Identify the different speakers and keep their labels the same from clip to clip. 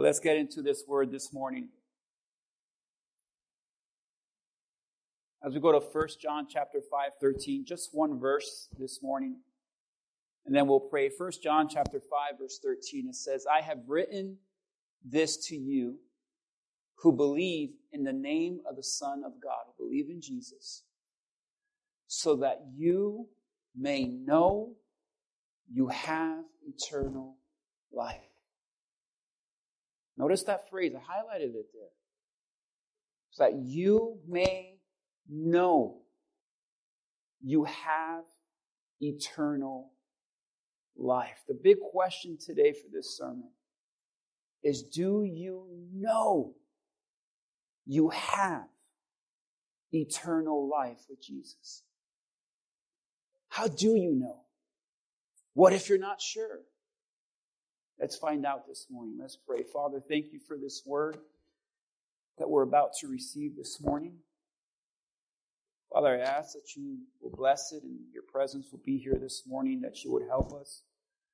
Speaker 1: Well, let's get into this word this morning. As we go to 1 John chapter 5:13, just one verse this morning, and then we'll pray. 1 John chapter 5, verse 13, it says, I have written this to you who believe in the name of the Son of God, who believe in Jesus, so that you may know you have eternal life. Notice that phrase. I highlighted it there. So that you may know you have eternal life. The big question today for this sermon is, do you know you have eternal life with Jesus? How do you know? What if you're not sure? Let's find out this morning. Let's pray. Father, thank you for this word that we're about to receive this morning. Father, I ask that you will bless it and your presence will be here this morning, that you would help us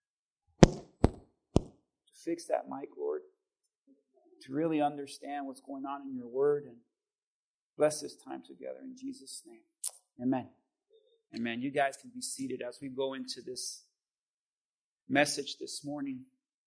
Speaker 1: to fix that mic, Lord, to really understand what's going on in your word, and bless this time together in Jesus' name. Amen. Amen. You guys can be seated as we go into this message this morning.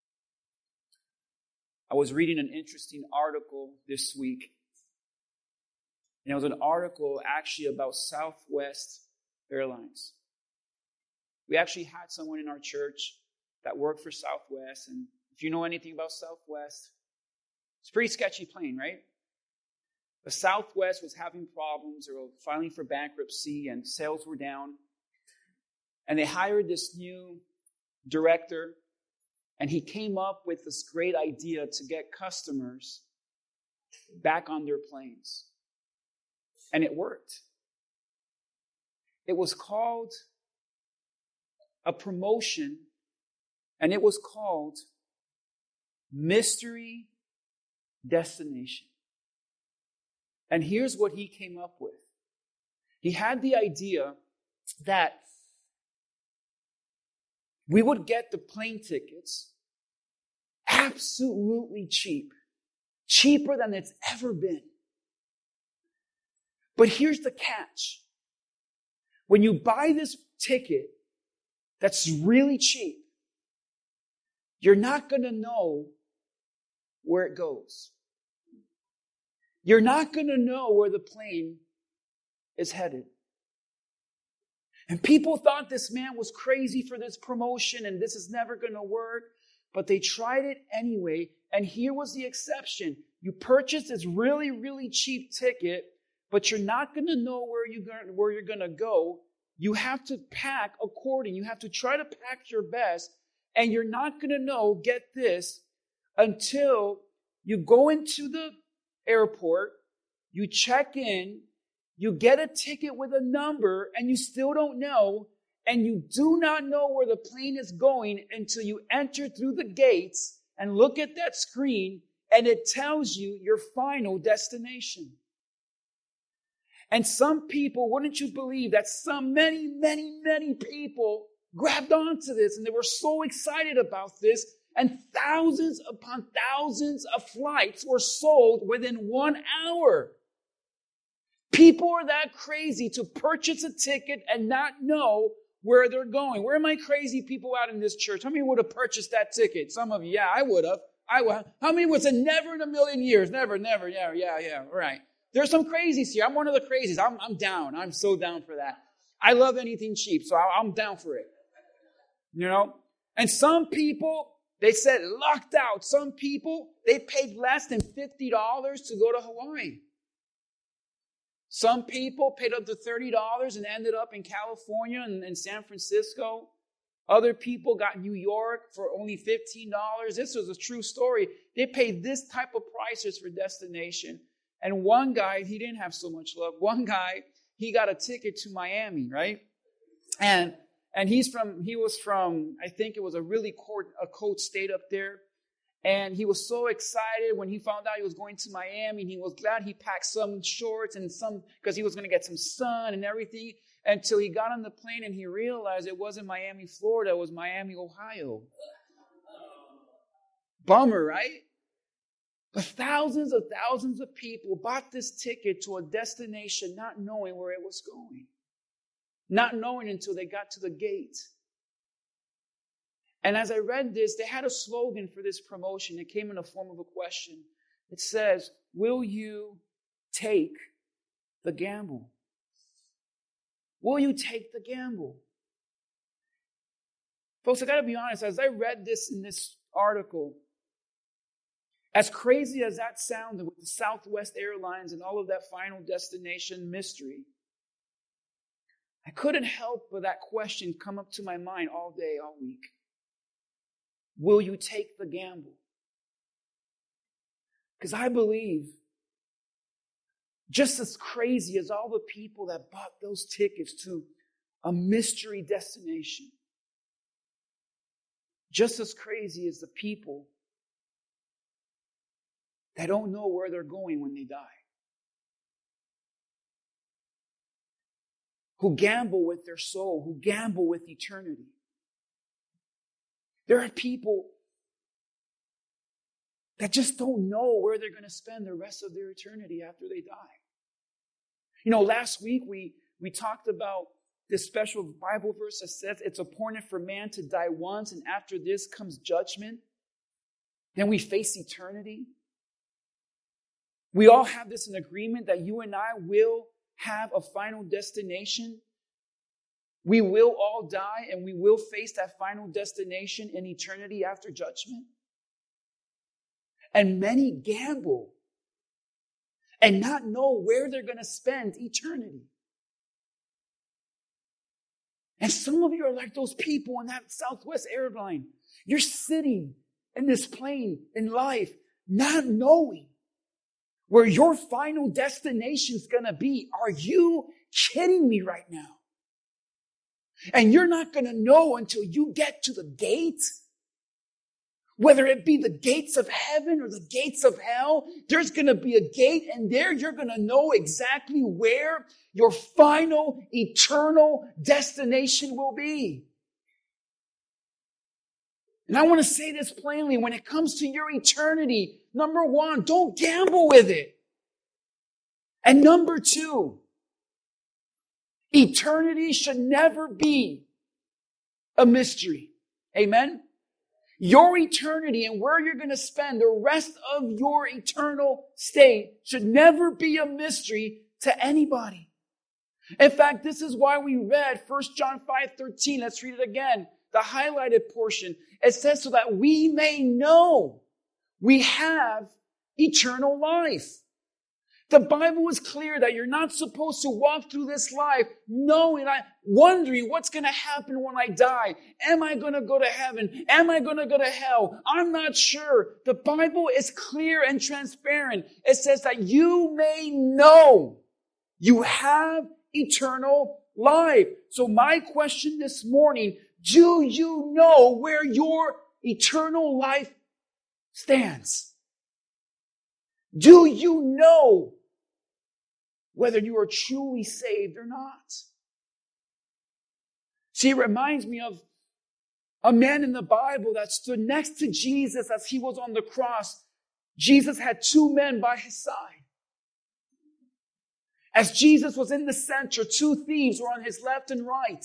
Speaker 1: I was reading an interesting article this week. And it was an article actually about Southwest Airlines. We actually had someone in our church that worked for Southwest. And if you know anything about Southwest, it's a pretty sketchy plane, right? But Southwest was having problems. They were filing for bankruptcy and sales were down. And they hired this new director. And he came up with this great idea to get customers back on their planes. And it worked. It was called a promotion, and it was called Mystery Destination. And here's what he came up with. He had the idea that we would get the plane tickets absolutely cheap, cheaper than it's ever been. But here's the catch. When you buy this ticket that's really cheap, you're not going to know where it goes. You're not going to know where the plane is headed. And people thought this man was crazy for this promotion and this is never going to work. But they tried it anyway. And here was the exception. You purchased this really, really cheap ticket, but you're not going to know where you're going to go. You have to pack according. You have to try to pack your best. And you're not going to know, get this, until you go into the airport, you check in, you get a ticket with a number, and you still don't know, and you do not know where the plane is going until you enter through the gates and look at that screen, and it tells you your final destination. And some people, wouldn't you believe that many people grabbed onto this, and they were so excited about this, and thousands upon thousands of flights were sold within 1 hour. People are that crazy to purchase a ticket and not know where they're going. Where are my crazy people out in this church? How many would have purchased that ticket? Some of you, yeah, I would have. How many would say never in a million years? Never, yeah, right. There's some crazies here. I'm one of the crazies. I'm down. I'm so down for that. I love anything cheap, so I'm down for it. You know? And some people, they said locked out. Some people, they paid less than $50 to go to Hawaii. Some people paid up to $30 and ended up in California and San Francisco. Other people got New York for only $15. This was a true story. They paid this type of prices for destination. And one guy, he didn't have so much luck. One guy, he got a ticket to Miami, right? And he was from, I think it was a really cold state up there. And he was so excited when he found out he was going to Miami. And he was glad he packed some shorts and because he was going to get some sun and everything. Until he got on the plane and he realized it wasn't Miami, Florida. It was Miami, Ohio. Bummer, right? But thousands of people bought this ticket to a destination not knowing where it was going. Not knowing until they got to the gate. And as I read this, they had a slogan for this promotion. It came in the form of a question. It says, will you take the gamble? Will you take the gamble? Folks, I got to be honest. As I read this in this article, as crazy as that sounded with the Southwest Airlines and all of that final destination mystery, I couldn't help but that question come up to my mind all day, all week. Will you take the gamble? Because I believe, just as crazy as all the people that bought those tickets to a mystery destination, just as crazy as the people that don't know where they're going when they die, who gamble with their soul, who gamble with eternity. There are people that just don't know where they're going to spend the rest of their eternity after they die. You know, last week we talked about this special Bible verse that says it's appointed for man to die once, and after this comes judgment. Then we face eternity. We all have this in agreement that you and I will have a final destination. We will all die and we will face that final destination in eternity after judgment. And many gamble and not know where they're going to spend eternity. And some of you are like those people on that Southwest airline. You're sitting in this plane in life not knowing where your final destination is going to be. Are you kidding me right now? And you're not going to know until you get to the gate. Whether it be the gates of heaven or the gates of hell, there's going to be a gate, and there you're going to know exactly where your final eternal destination will be. And I want to say this plainly, when it comes to your eternity, number one, don't gamble with it. And number two, eternity should never be a mystery. Amen? Your eternity and where you're going to spend the rest of your eternal state should never be a mystery to anybody. In fact, this is why we read 1 John 5:13. Let's read it again. The highlighted portion. It says, so that we may know we have eternal life. The Bible is clear that you're not supposed to walk through this life wondering what's going to happen when I die. Am I going to go to heaven? Am I going to go to hell? I'm not sure. The Bible is clear and transparent. It says that you may know you have eternal life. So my question this morning, do you know where your eternal life stands? Do you know whether you are truly saved or not? See, it reminds me of a man in the Bible that stood next to Jesus as he was on the cross. Jesus had two men by his side. As Jesus was in the center, two thieves were on his left and right.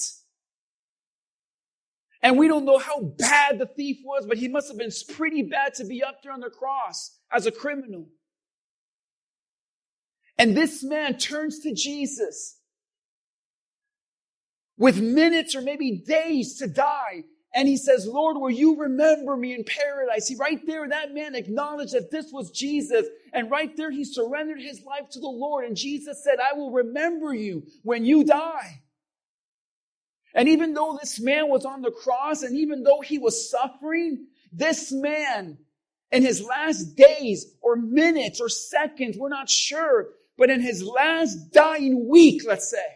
Speaker 1: And we don't know how bad the thief was, but he must have been pretty bad to be up there on the cross as a criminal. And this man turns to Jesus with minutes or maybe days to die. And he says, Lord, will you remember me in paradise? Right there, that man acknowledged that this was Jesus. And right there, he surrendered his life to the Lord. And Jesus said, I will remember you when you die. And even though this man was on the cross, and even though he was suffering, this man, in his last days or minutes or seconds, we're not sure, but in his last dying week, let's say,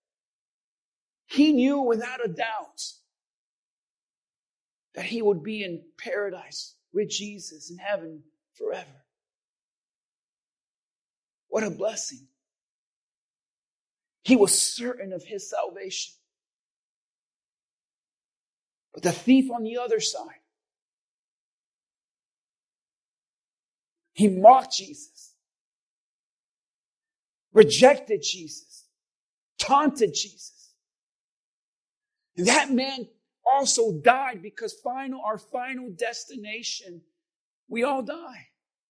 Speaker 1: he knew without a doubt that he would be in paradise with Jesus in heaven forever. What a blessing. He was certain of his salvation. But the thief on the other side, He mocked Jesus, rejected Jesus, taunted Jesus. And that man also died because our final destination, we all die.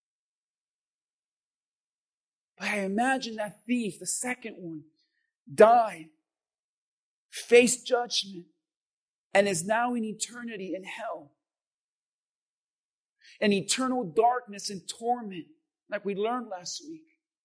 Speaker 1: But I imagine that thief, the second one, died, faced judgment, and is now in eternity in hell. In eternal darkness and torment, like we learned last week.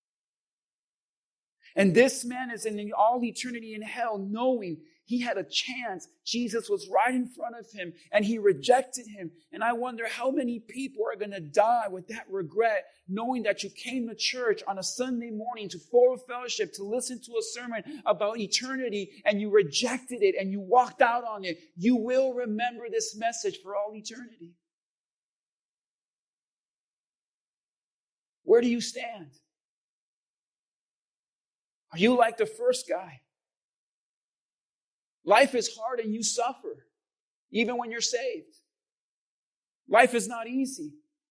Speaker 1: And this man is in all eternity in hell, knowing he had a chance. Jesus was right in front of him, and he rejected him. And I wonder how many people are going to die with that regret, knowing that you came to church on a Sunday morning to full fellowship, to listen to a sermon about eternity, and you rejected it, and you walked out on it. You will remember this message for all eternity. Where do you stand? Are you like the first guy? Life is hard and you suffer, even when you're saved. Life is not easy.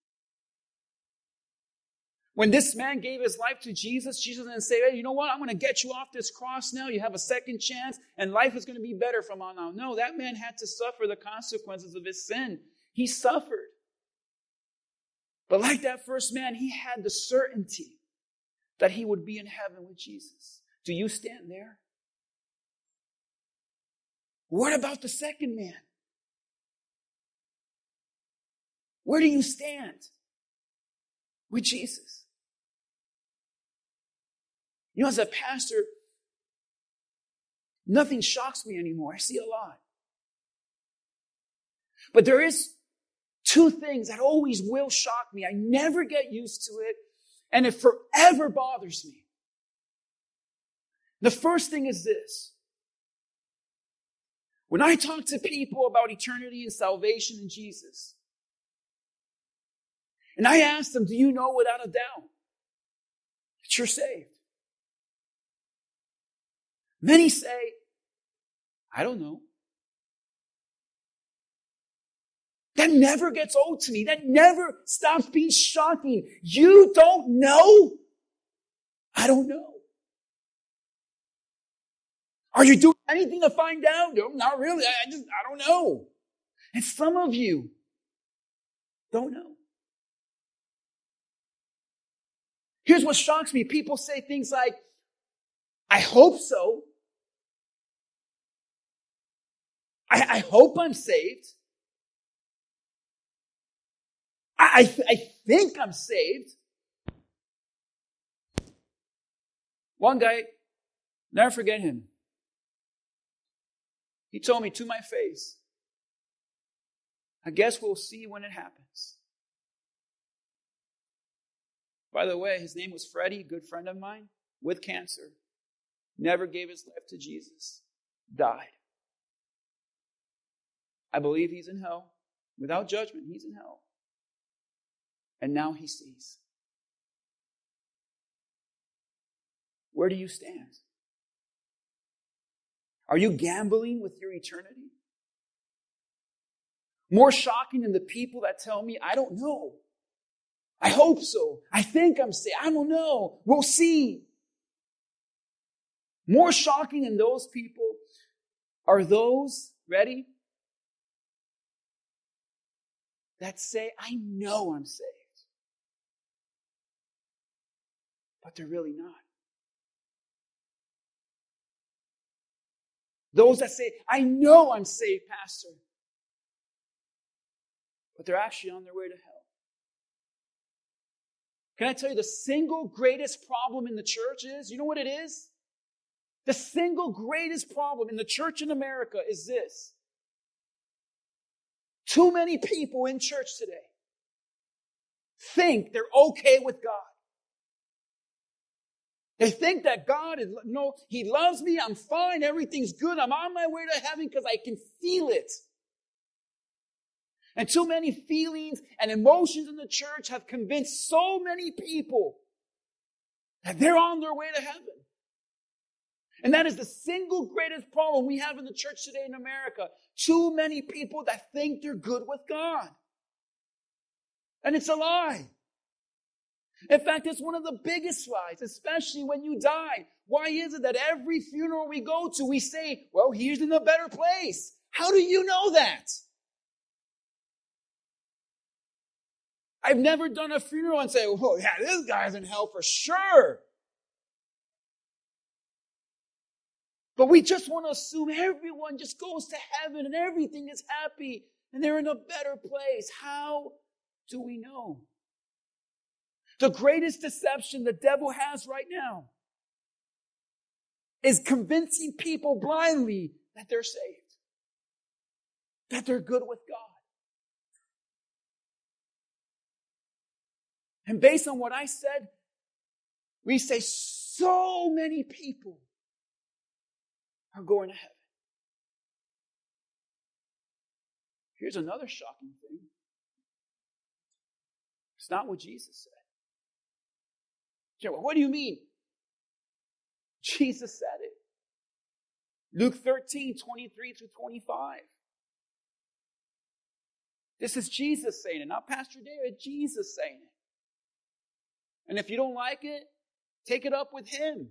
Speaker 1: When this man gave his life to Jesus, Jesus didn't say, hey, you know what? I'm going to get you off this cross now. You have a second chance and life is going to be better from on now. No, that man had to suffer the consequences of his sin. He suffered. But like that first man, he had the certainty that he would be in heaven with Jesus. Do you stand there? What about the second man? Where do you stand with Jesus? You know, as a pastor, nothing shocks me anymore. I see a lot. But there is two things that always will shock me. I never get used to it, and it forever bothers me. The first thing is this. When I talk to people about eternity and salvation in Jesus, and I ask them, do you know without a doubt that you're saved? Many say, I don't know. That never gets old to me. That never stops being shocking. You don't know? I don't know. Are you doing anything to find out? No, not really. I don't know. And some of you don't know. Here's what shocks me. People say things like, I hope so. I hope I'm saved. I think I'm saved. One guy, never forget him. He told me to my face, I guess we'll see when it happens. By the way, his name was Freddie, a good friend of mine, with cancer. Never gave his life to Jesus. Died. I believe he's in hell. Without judgment, he's in hell. And now he sees. Where do you stand? Are you gambling with your eternity? More shocking than the people that tell me, I don't know. I hope so. I think I'm saved. I don't know. We'll see. More shocking than those people are those, ready? That say, I know I'm saved. But they're really not. Those that say, I know I'm saved, Pastor. But they're actually on their way to hell. Can I tell you the single greatest problem in the church is? You know what it is? The single greatest problem in the church in America is this. Too many people in church today think they're okay with God. They think that God is, no, He loves me, I'm fine, everything's good, I'm on my way to heaven because I can feel it. And too many feelings and emotions in the church have convinced so many people that they're on their way to heaven. And that is the single greatest problem we have in the church today in America. Too many people that think they're good with God. And it's a lie. In fact, it's one of the biggest lies, especially when you die. Why is it that every funeral we go to, we say, well, he's in a better place? How do you know that? I've never done a funeral and say, oh, yeah, this guy's in hell for sure. But we just want to assume everyone just goes to heaven and everything is happy and they're in a better place. How do we know? The greatest deception the devil has right now is convincing people blindly that they're saved, that they're good with God. And based on what I said, we say so many people are going to heaven. Here's another shocking thing. It's not what Jesus said. What do you mean? Jesus said it. Luke 13, 23 through 25. This is Jesus saying it, not Pastor David, Jesus saying it. And if you don't like it, take it up with him.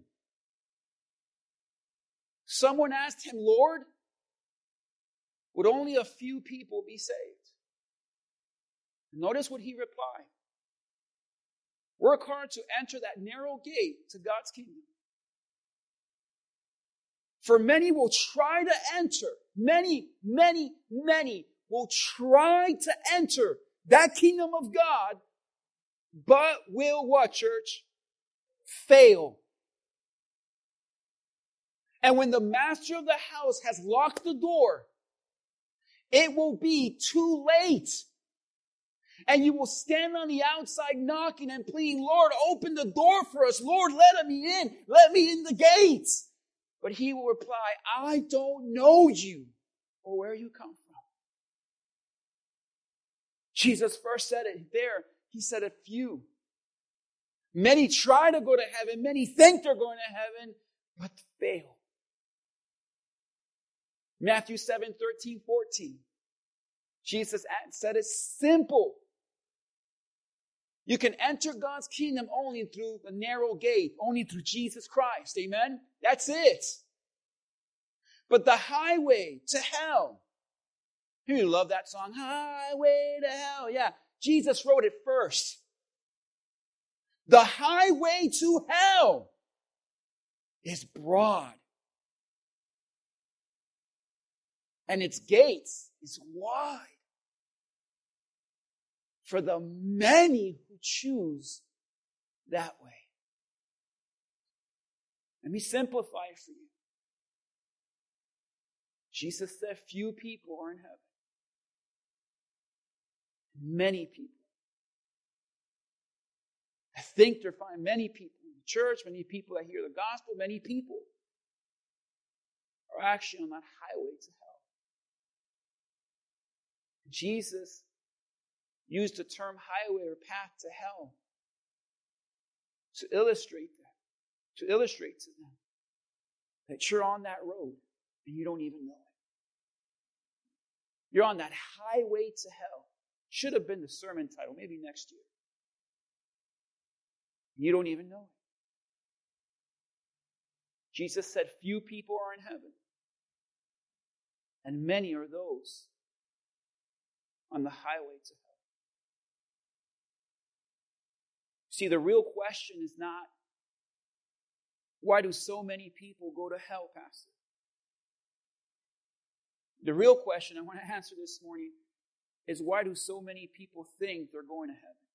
Speaker 1: Someone asked him, Lord, would only a few people be saved? Notice what he replied. Work hard to enter that narrow gate to God's kingdom. For many will try to enter. Many will try to enter that kingdom of God, but will what, church? Fail. And when the master of the house has locked the door, it will be too late. And you will stand on the outside knocking and pleading, Lord, open the door for us. Lord, let me in. Let me in the gates. But he will reply, I don't know you or where you come from. Jesus first said it there. He said a few. Many try to go to heaven. Many think they're going to heaven, but fail. Matthew 7, 13, 14. Jesus said it's simple. You can enter God's kingdom only through the narrow gate, only through Jesus Christ. Amen? That's it. But the highway to hell. You love that song, Highway to Hell. Yeah, Jesus wrote it first. The highway to hell is broad. And its gates is wide. For the many who choose that way. Let me simplify it for you. Jesus said few people are in heaven. Many people. I think there are many people in the church, many people that hear the gospel, many people are actually on that highway to hell. Jesus used the term highway or path to hell to illustrate to them that you're on that road and you don't even know it. You're on that highway to hell. Should have been the sermon title, maybe next year. You don't even know it. Jesus said few people are in heaven, and many are those on the highway to hell. See, the real question is not, why do so many people go to hell, Pastor? The real question I want to answer this morning is, why do so many people think they're going to heaven?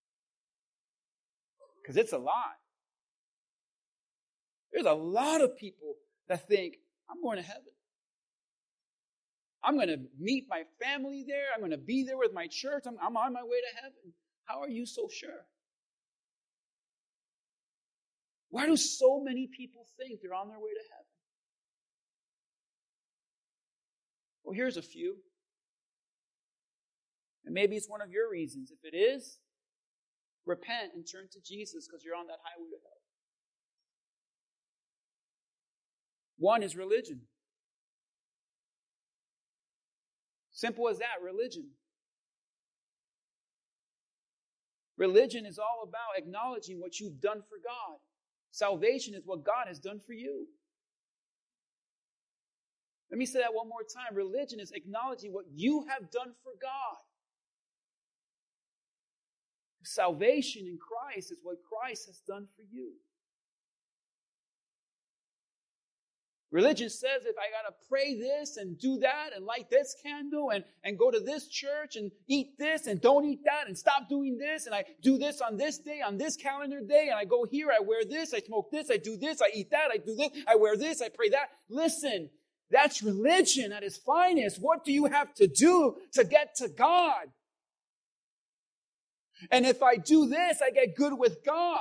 Speaker 1: Because it's a lot. There's a lot of people that think, I'm going to heaven. I'm going to meet my family there. I'm going to be there with my church. I'm on my way to heaven. How are you so sure? Why do so many people think they're on their way to heaven? Well, here's a few. And maybe it's one of your reasons. If it is, repent and turn to Jesus because you're on that highway to hell. One is religion. Simple as that, religion. Religion is all about acknowledging what you've done for God. Salvation is what God has done for you. Let me say that one more time. Religion is acknowledging what you have done for God. Salvation in Christ is what Christ has done for you. Religion says if I got to pray this and do that and light this candle and go to this church and eat this and don't eat that and stop doing this and I do this on this day, on this calendar day, and I go here, I wear this, I smoke this, I do this, I eat that, I do this, I wear this, I pray that. Listen, that's religion at its finest. What do you have to do to get to God? And if I do this, I get good with God.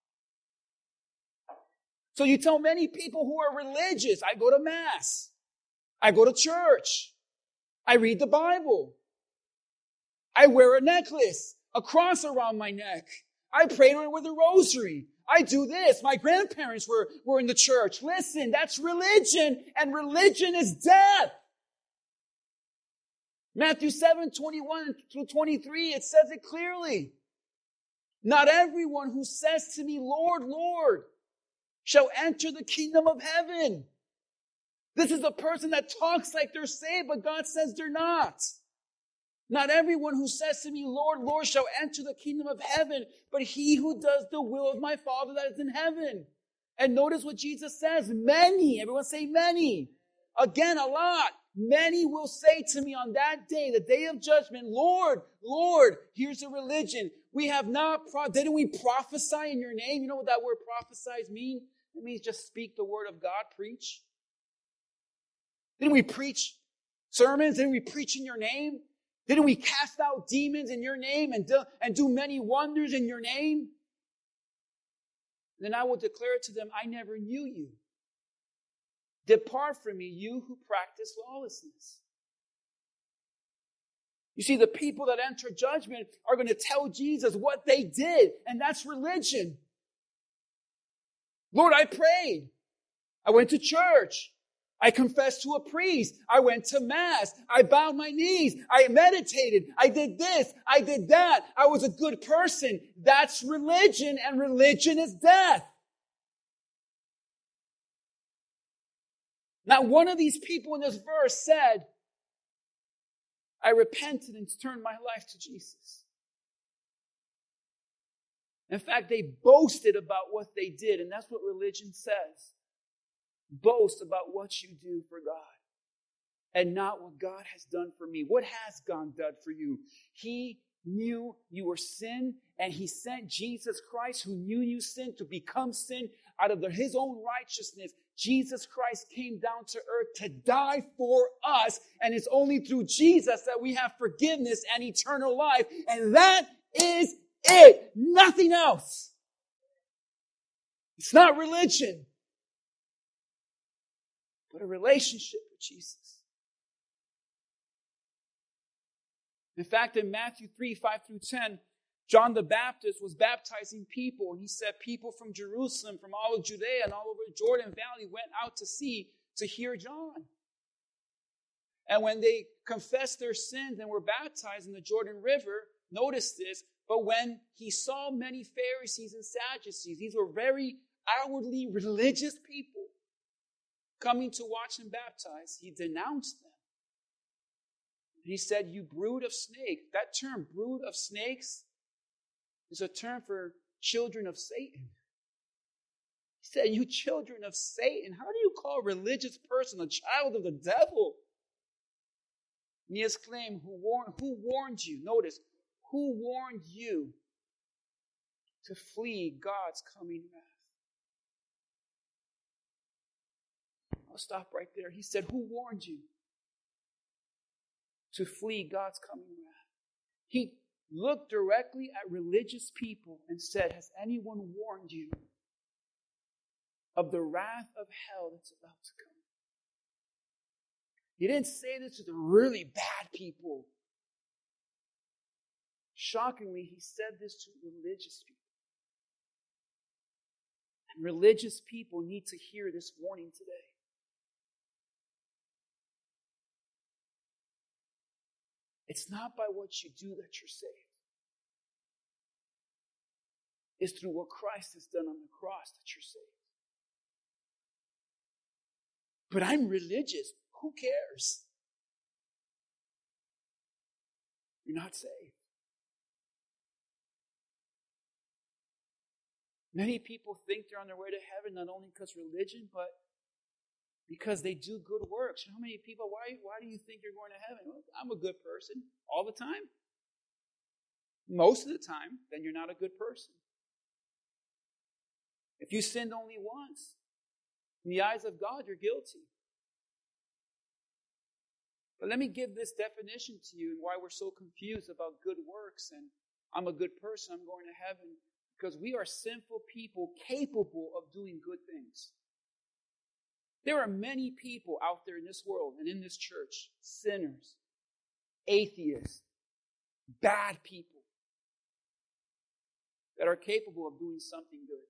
Speaker 1: So you tell many people who are religious, I go to Mass. I go to church. I read the Bible. I wear a necklace, a cross around my neck. I pray with a rosary. I do this. My grandparents were in the church. Listen, that's religion, and religion is death. Matthew 7:21-23, it says it clearly. Not everyone who says to me, Lord, Lord, shall enter the kingdom of heaven. This is a person that talks like they're saved, but God says they're not. Not everyone who says to me, Lord, Lord, shall enter the kingdom of heaven, but he who does the will of my Father that is in heaven. And notice what Jesus says. Many, everyone say many. Again, a lot. Many will say to me on that day, the day of judgment, Lord, Lord, here's a religion. We have not, didn't we prophesy in your name? You know what that word prophesize means? It means just speak the word of God, preach. Didn't we preach sermons? Didn't we preach in your name? Didn't we cast out demons in your name and do many wonders in your name? Then I will declare to them, I never knew you. Depart from me, you who practice lawlessness. You see, the people that enter judgment are going to tell Jesus what they did, and that's religion. Lord, I prayed. I went to church. I confessed to a priest. I went to Mass. I bowed my knees. I meditated. I did this. I did that. I was a good person. That's religion, and religion is death. Not one of these people in this verse said, I repented and turned my life to Jesus. In fact, they boasted about what they did, and that's what religion says. Boast about what you do for God and not what God has done for me. What has God done for you? He knew you were sin, and he sent Jesus Christ, who knew you sin, to become sin out of his own righteousness. Jesus Christ came down to earth to die for us, and it's only through Jesus that we have forgiveness and eternal life, and that is it. Nothing else. It's not religion, but a relationship with Jesus. In fact, in Matthew 3:5-10, John the Baptist was baptizing people, and he said people from Jerusalem, from all of Judea and all over the Jordan Valley went out to sea to hear John. And when they confessed their sins and were baptized in the Jordan River, notice this, but when he saw many Pharisees and Sadducees, these were very outwardly religious people, coming to watch him baptize, he denounced them. He said, you brood of snakes. That term, brood of snakes, is a term for children of Satan. He said, you children of Satan, how do you call a religious person a child of the devil? And he exclaimed, who warned you? Notice, who warned you to flee God's coming wrath? I'll stop right there. He said, who warned you to flee God's coming wrath? He looked directly at religious people and said, has anyone warned you of the wrath of hell that's about to come? He didn't say this to the really bad people. Shockingly, he said this to religious people. And religious people need to hear this warning today. It's not by what you do that you're saved. is through what Christ has done on the cross that you're saved. But I'm religious. Who cares? You're not saved. Many people think they're on their way to heaven not only because of religion, but because they do good works. How many people, why do you think you're going to heaven? Well, I'm a good person all the time. Most of the time, then you're not a good person. If you sinned only once, in the eyes of God, you're guilty. But let me give this definition to you and why we're so confused about good works and I'm a good person, I'm going to heaven. Because we are sinful people capable of doing good things. There are many people out there in this world and in this church, sinners, atheists, bad people, that are capable of doing something good.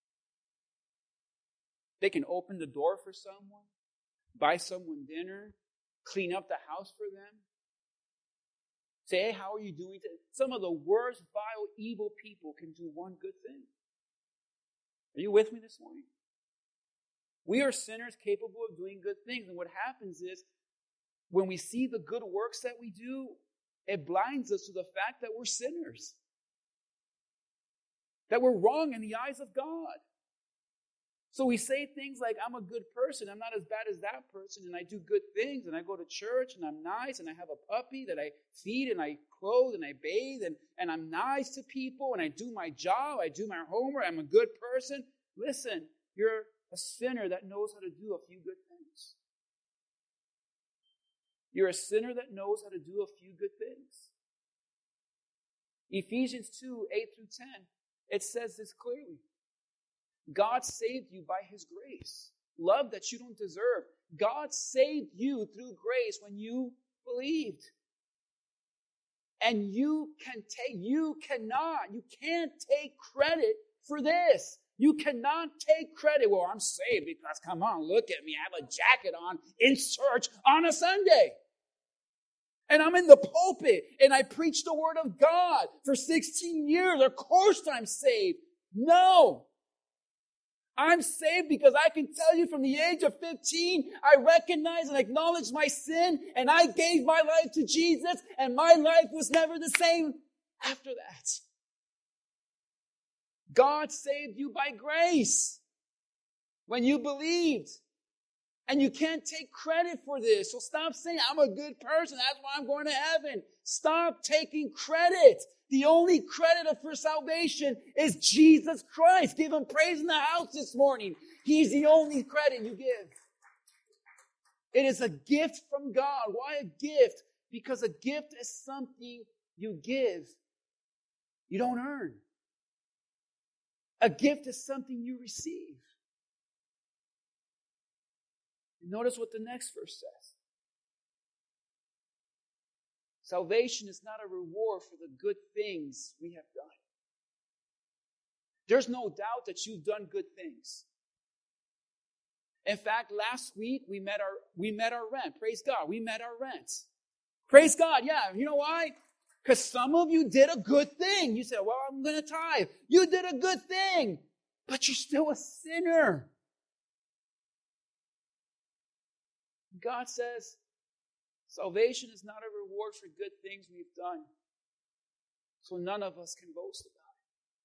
Speaker 1: They can open the door for someone, buy someone dinner, clean up the house for them. Say, hey, how are you doing today? Some of the worst, vile, evil people can do one good thing. Are you with me this morning? We are sinners capable of doing good things. And what happens is, when we see the good works that we do, it blinds us to the fact that we're sinners. That we're wrong in the eyes of God. So we say things like, I'm a good person, I'm not as bad as that person, and I do good things, and I go to church, and I'm nice, and I have a puppy that I feed, and I clothe, and I bathe, and I'm nice to people, and I do my job, I do my homework, I'm a good person. Listen, you're a sinner that knows how to do a few good things. You're a sinner that knows how to do a few good things. Ephesians 2, 8 through 10, it says this clearly. God saved you by His grace. Love that you don't deserve. God saved you through grace when you believed. And you can't take credit for this. You cannot take credit. Well, I'm saved because, come on, look at me. I have a jacket on in church on a Sunday. And I'm in the pulpit and I preach the Word of God for 16 years. Of course I'm saved. No. I'm saved because I can tell you from the age of 15, I recognize and acknowledge my sin, and I gave my life to Jesus, and my life was never the same after that. God saved you by grace when you believed. And you can't take credit for this. So stop saying, I'm a good person, that's why I'm going to heaven. Stop taking credit. The only credit for salvation is Jesus Christ. Give Him praise in the house this morning. He's the only credit you give. It is a gift from God. Why a gift? Because a gift is something you give. You don't earn. A gift is something you receive. Notice what the next verse says. Salvation is not a reward for the good things we have done. There's no doubt that you've done good things. In fact, last week we met our rent. Praise God, we met our rent. Praise God, yeah. You know why? Because some of you did a good thing. You said, well, I'm going to tithe. You did a good thing, but you're still a sinner. God says, salvation is not a reward for good things we've done. So none of us can boast about it.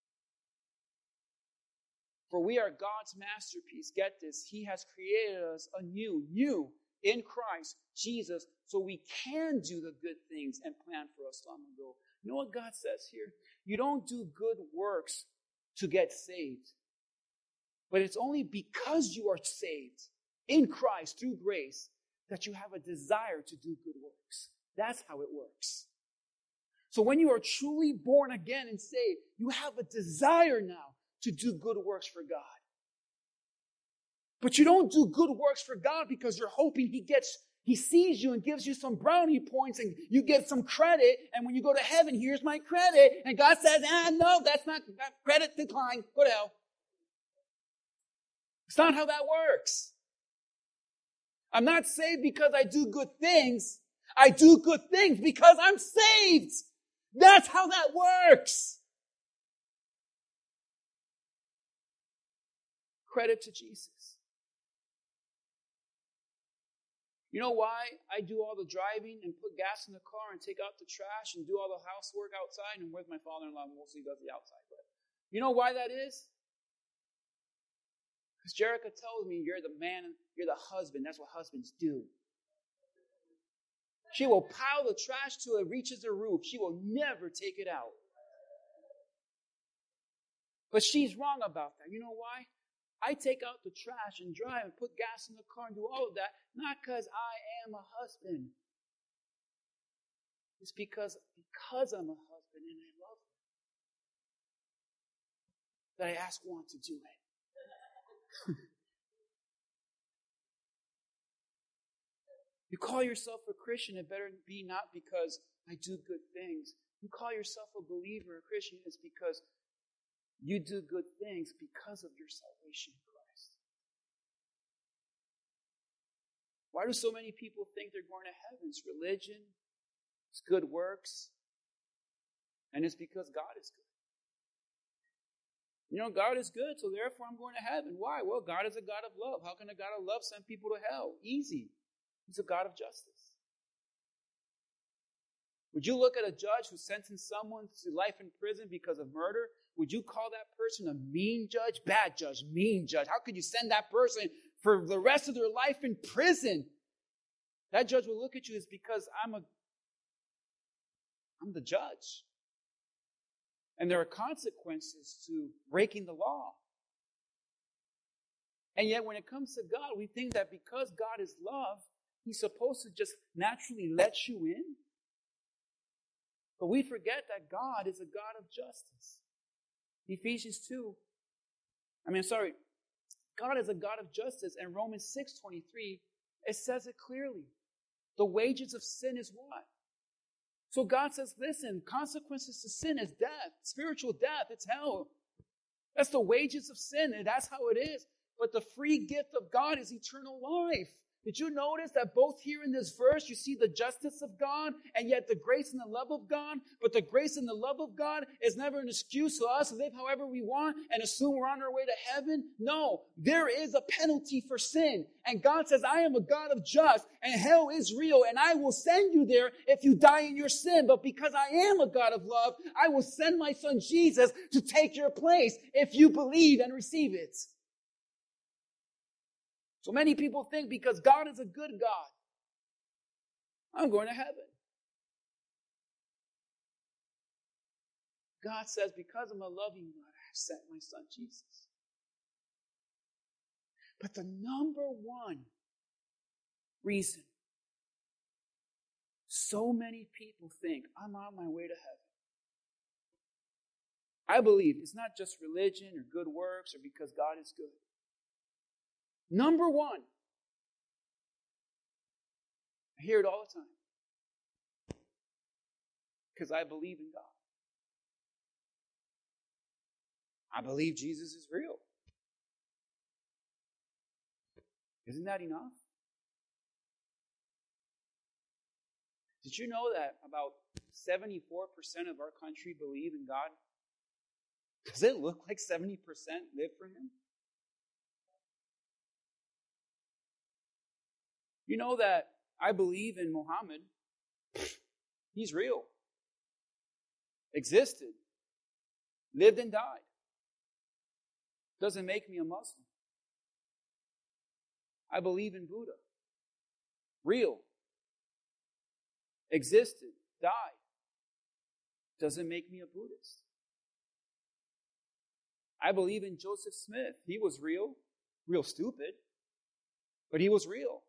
Speaker 1: For we are God's masterpiece. Get this. He has created us anew, new, in Christ Jesus, so we can do the good things and plan for us long ago. You know what God says here? You don't do good works to get saved. But it's only because you are saved in Christ through grace that you have a desire to do good works. That's how it works. So when you are truly born again and saved, you have a desire now to do good works for God. But you don't do good works for God because you're hoping He sees you and gives you some brownie points and you get some credit. And when you go to heaven, here's my credit. And God says, no, that's not credit decline. Go to hell. It's not how that works. I'm not saved because I do good things. I do good things because I'm saved. That's how that works. Credit to Jesus. You know why I do all the driving and put gas in the car and take out the trash and do all the housework outside? And with my father-in-law, mostly does the outside. But you know why that is? Because Jerica tells me you're the man, you're the husband. That's what husbands do. She will pile the trash till it reaches the roof. She will never take it out. But she's wrong about that. You know why? I take out the trash and drive and put gas in the car and do all of that, not because I am a husband. It's because I'm a husband and I love her, that I ask Juan to do it. You call yourself a Christian, it better be not because I do good things. You call yourself a believer, a Christian, it's because you do good things because of your salvation in Christ. Why do so many people think they're going to heaven? It's religion, it's good works, and it's because God is good. You know, God is good, so therefore I'm going to heaven. Why? Well, God is a God of love. How can a God of love send people to hell? Easy. He's a God of justice. Would you look at a judge who sentenced someone to life in prison because of murder? Would you call that person a mean judge? Bad judge, mean judge. How could you send that person for the rest of their life in prison? That judge will look at you as because I'm the judge. And there are consequences to breaking the law. And yet when it comes to God, we think that because God is love, He's supposed to just naturally let you in. But we forget that God is a God of justice. God is a God of justice. And Romans 6:23, it says it clearly. The wages of sin is what? So God says, listen, consequences to sin is death, spiritual death, it's hell. That's the wages of sin, and that's how it is. But the free gift of God is eternal life. Did you notice that both here in this verse, you see the justice of God and yet the grace and the love of God? But the grace and the love of God is never an excuse for us to live however we want and assume we're on our way to heaven. No, there is a penalty for sin. And God says, I am a God of justice and hell is real and I will send you there if you die in your sin. But because I am a God of love, I will send my son Jesus to take your place if you believe and receive it. So many people think because God is a good God, I'm going to heaven. God says, because I'm a loving God, I have sent my son Jesus. But the number one reason so many people think I'm on my way to heaven, I believe it's not just religion or good works or because God is good. Number one, I hear it all the time, because I believe in God. I believe Jesus is real. Isn't that enough? Did you know that about 74% of our country believe in God? Does it look like 70% live for Him? You know that I believe in Muhammad. He's real. Existed. Lived and died. Doesn't make me a Muslim. I believe in Buddha. Real. Existed. Died. Doesn't make me a Buddhist. I believe in Joseph Smith. He was real. Real stupid. But he was real.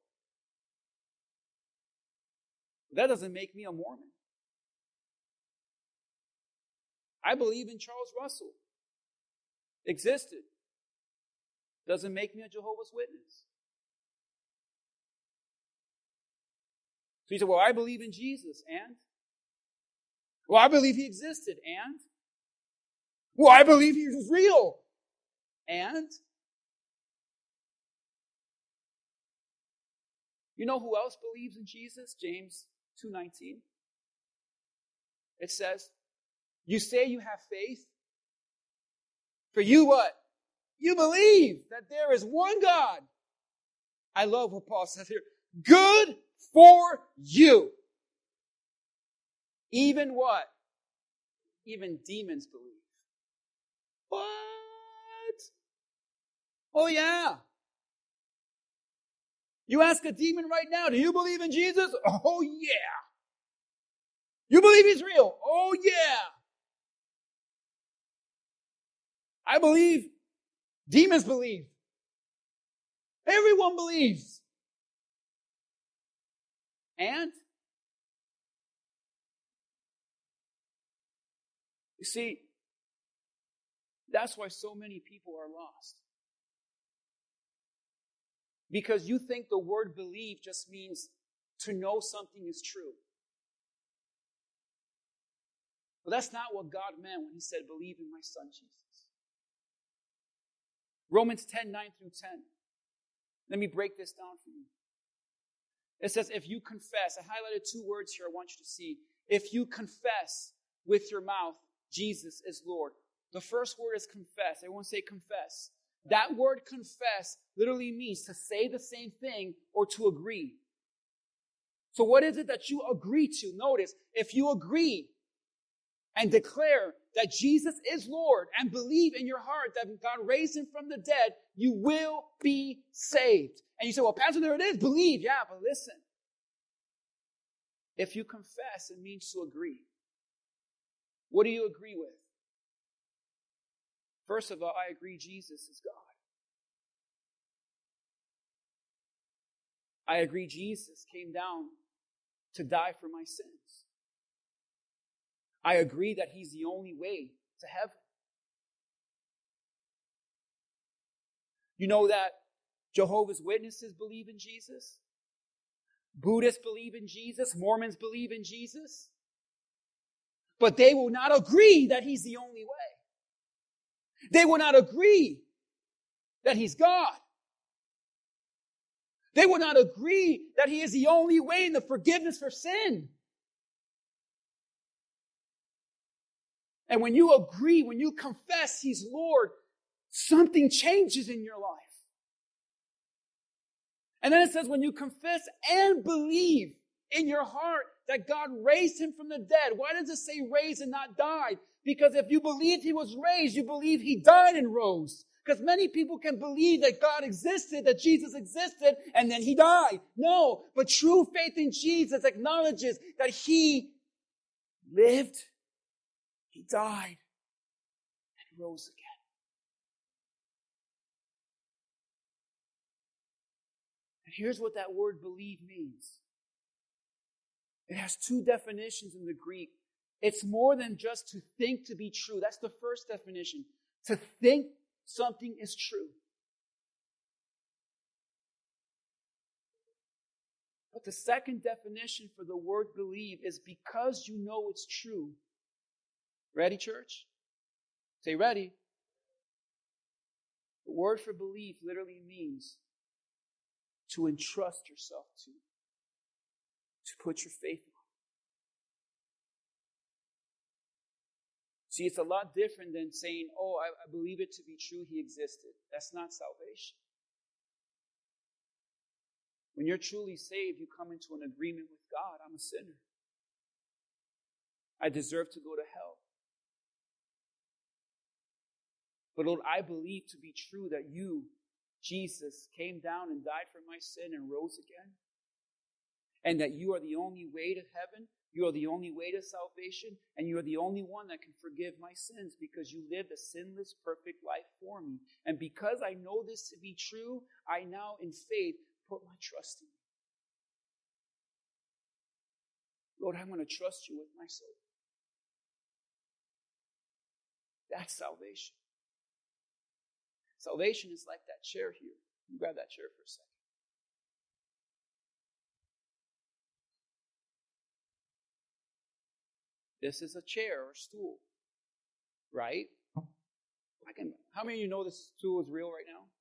Speaker 1: That doesn't make me a Mormon. I believe in Charles Russell. Existed. Doesn't make me a Jehovah's Witness. So you say, well, I believe in Jesus, and? Well, I believe He existed, and? Well, I believe He was real, and? You know who else believes in Jesus? James 2:19. It says, you say you have faith. For you what? You believe that there is one God. I love what Paul says here. Good for you. Even what? Even demons believe. What? Oh yeah. You ask a demon right now, do you believe in Jesus? Oh yeah. You believe he's real? Oh yeah. I believe. Demons believe. Everyone believes. And you see, that's why so many people are lost. Because you think the word believe just means to know something is true. But that's not what God meant when he said, believe in my son Jesus. Romans 10, 9 through 10. Let me break this down for you. It says, if you confess, I highlighted 2 words here I want you to see. If you confess with your mouth, Jesus is Lord. The first word is confess. Everyone say confess. That word confess literally means to say the same thing or to agree. So what is it that you agree to? Notice, if you agree and declare that Jesus is Lord and believe in your heart that God raised him from the dead, you will be saved. And you say, well, Pastor, there it is. Believe. Yeah, but listen. If you confess, it means to agree. What do you agree with? First of all, I agree Jesus is God. I agree Jesus came down to die for my sins. I agree that he's the only way to heaven. You know that Jehovah's Witnesses believe in Jesus? Buddhists believe in Jesus? Mormons believe in Jesus? But they will not agree that he's the only way. They will not agree that he's God. They will not agree that he is the only way in the forgiveness for sin. And when you agree, when you confess he's Lord, something changes in your life. And then it says when you confess and believe in your heart that God raised him from the dead. Why does it say raised and not died? Because if you believed he was raised, you believe he died and rose. Because many people can believe that God existed, that Jesus existed, and then he died. No, but true faith in Jesus acknowledges that he lived, he died, and rose again. And here's what that word believe means. It has 2 definitions in the Greek. It's more than just to think to be true. That's the first definition. To think something is true. But the second definition for the word believe is because you know it's true. Ready, church? Say ready. The word for believe literally means to entrust yourself to put your faith on. See, it's a lot different than saying, oh, I believe it to be true, he existed. That's not salvation. When you're truly saved, you come into an agreement with God. I'm a sinner. I deserve to go to hell. But Lord, I believe to be true that you, Jesus, came down and died for my sin and rose again. And that you are the only way to heaven. You are the only way to salvation. And you are the only one that can forgive my sins because you lived a sinless, perfect life for me. And because I know this to be true, I now in faith put my trust in you. Lord, I'm going to trust you with my soul. That's salvation. Salvation is like that chair here. You grab that chair for a second. This is a chair or stool, right? How many of you know this stool is real right now?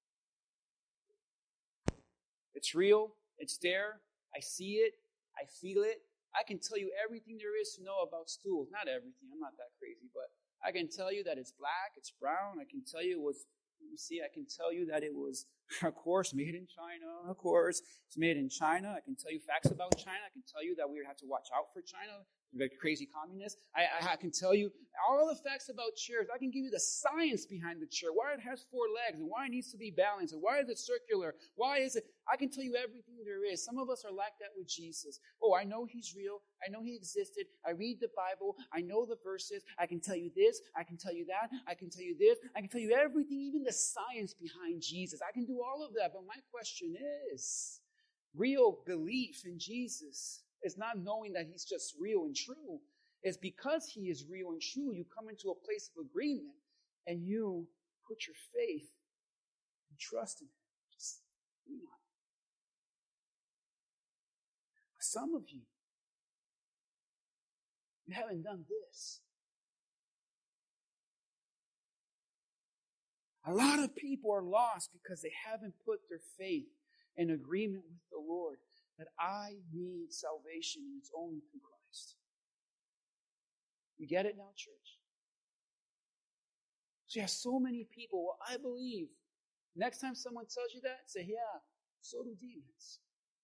Speaker 1: It's real. It's there. I see it. I feel it. I can tell you everything there is to know about stools. Not everything. I'm not that crazy, but I can tell you that it's black, it's brown. I can tell you it was You see, I can tell you that it was, of course, made in China. Of course, it's made in China. I can tell you facts about China. I can tell you that we have to watch out for China. They're crazy communists. I can tell you all the facts about chairs. I can give you the science behind the chair, why it has 4 legs, and why it needs to be balanced, and why is it circular, why is it... I can tell you everything there is. Some of us are like that with Jesus. Oh, I know he's real. I know he existed. I read the Bible. I know the verses. I can tell you this. I can tell you that. I can tell you this. I can tell you everything, even the science behind Jesus. I can do all of that. But my question is, real belief in Jesus is not knowing that he's just real and true. It's because he is real and true, you come into a place of agreement and you put your faith and trust in him. Just lean on him. For some of you, you haven't done this. A lot of people are lost because they haven't put their faith in agreement with the Lord, that I need salvation and it's only through Christ. You get it now, church? So you have so many people, well, I believe. Next time someone tells you that, say, yeah, so do demons.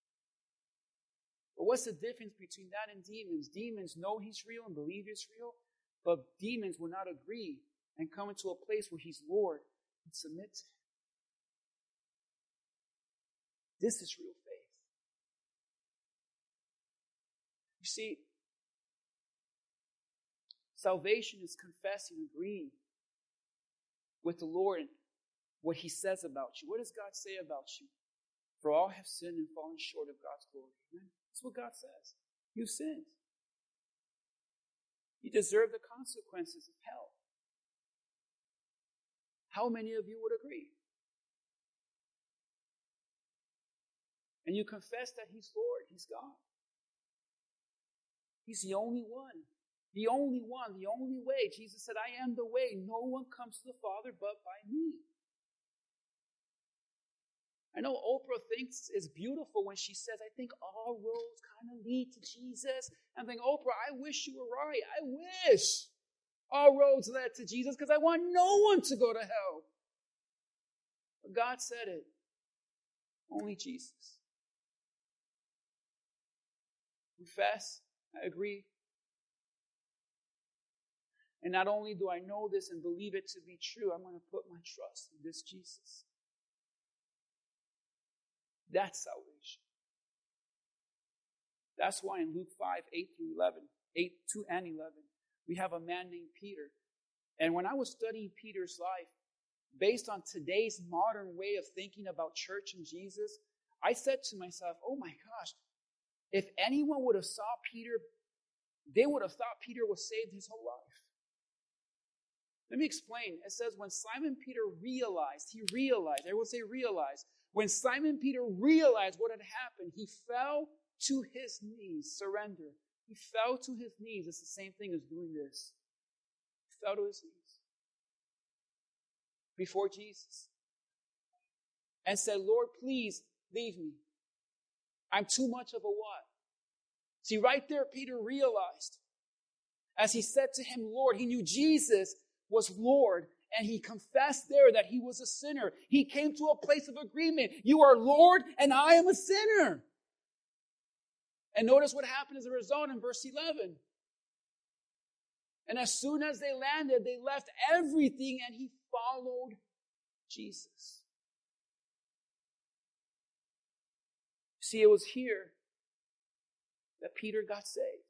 Speaker 1: But what's the difference between that and demons? Demons know he's real and believe he's real, but demons will not agree and come into a place where he's Lord and submit to him. This is real faith. You see, salvation is confessing, agreeing with the Lord and what he says about you. What does God say about you? For all have sinned and fallen short of God's glory. Amen? That's what God says. You've sinned. You deserve the consequences of hell. How many of you would agree? And you confess that he's Lord, he's God. He's the only one. The only one, the only way. Jesus said, I am the way. No one comes to the Father but by me. I know Oprah thinks it's beautiful when she says, I think all roads kind of lead to Jesus. I'm thinking, Oprah, I wish you were right. I wish all roads led to Jesus because I want no one to go to hell. But God said it. Only Jesus. Confess, I agree. And not only do I know this and believe it to be true, I'm going to put my trust in this Jesus. That's salvation. That's why in Luke 5, 8 and 11, we have a man named Peter. And when I was studying Peter's life, based on today's modern way of thinking about church and Jesus, I said to myself, oh my gosh, if anyone would have saw Peter, they would have thought Peter was saved his whole life. Let me explain. It says when Simon Peter realized, everyone say realized. When Simon Peter realized what had happened, he fell to his knees, surrender. He fell to his knees. It's the same thing as doing this. He fell to his knees before Jesus and said, Lord, please leave me. I'm too much of a what? See, right there, Peter realized as he said to him, Lord, he knew Jesus was Lord, and he confessed there that he was a sinner. He came to a place of agreement. You are Lord, and I am a sinner. And notice what happened as a result in verse 11. And as soon as they landed, they left everything, and he followed Jesus. See, it was here that Peter got saved.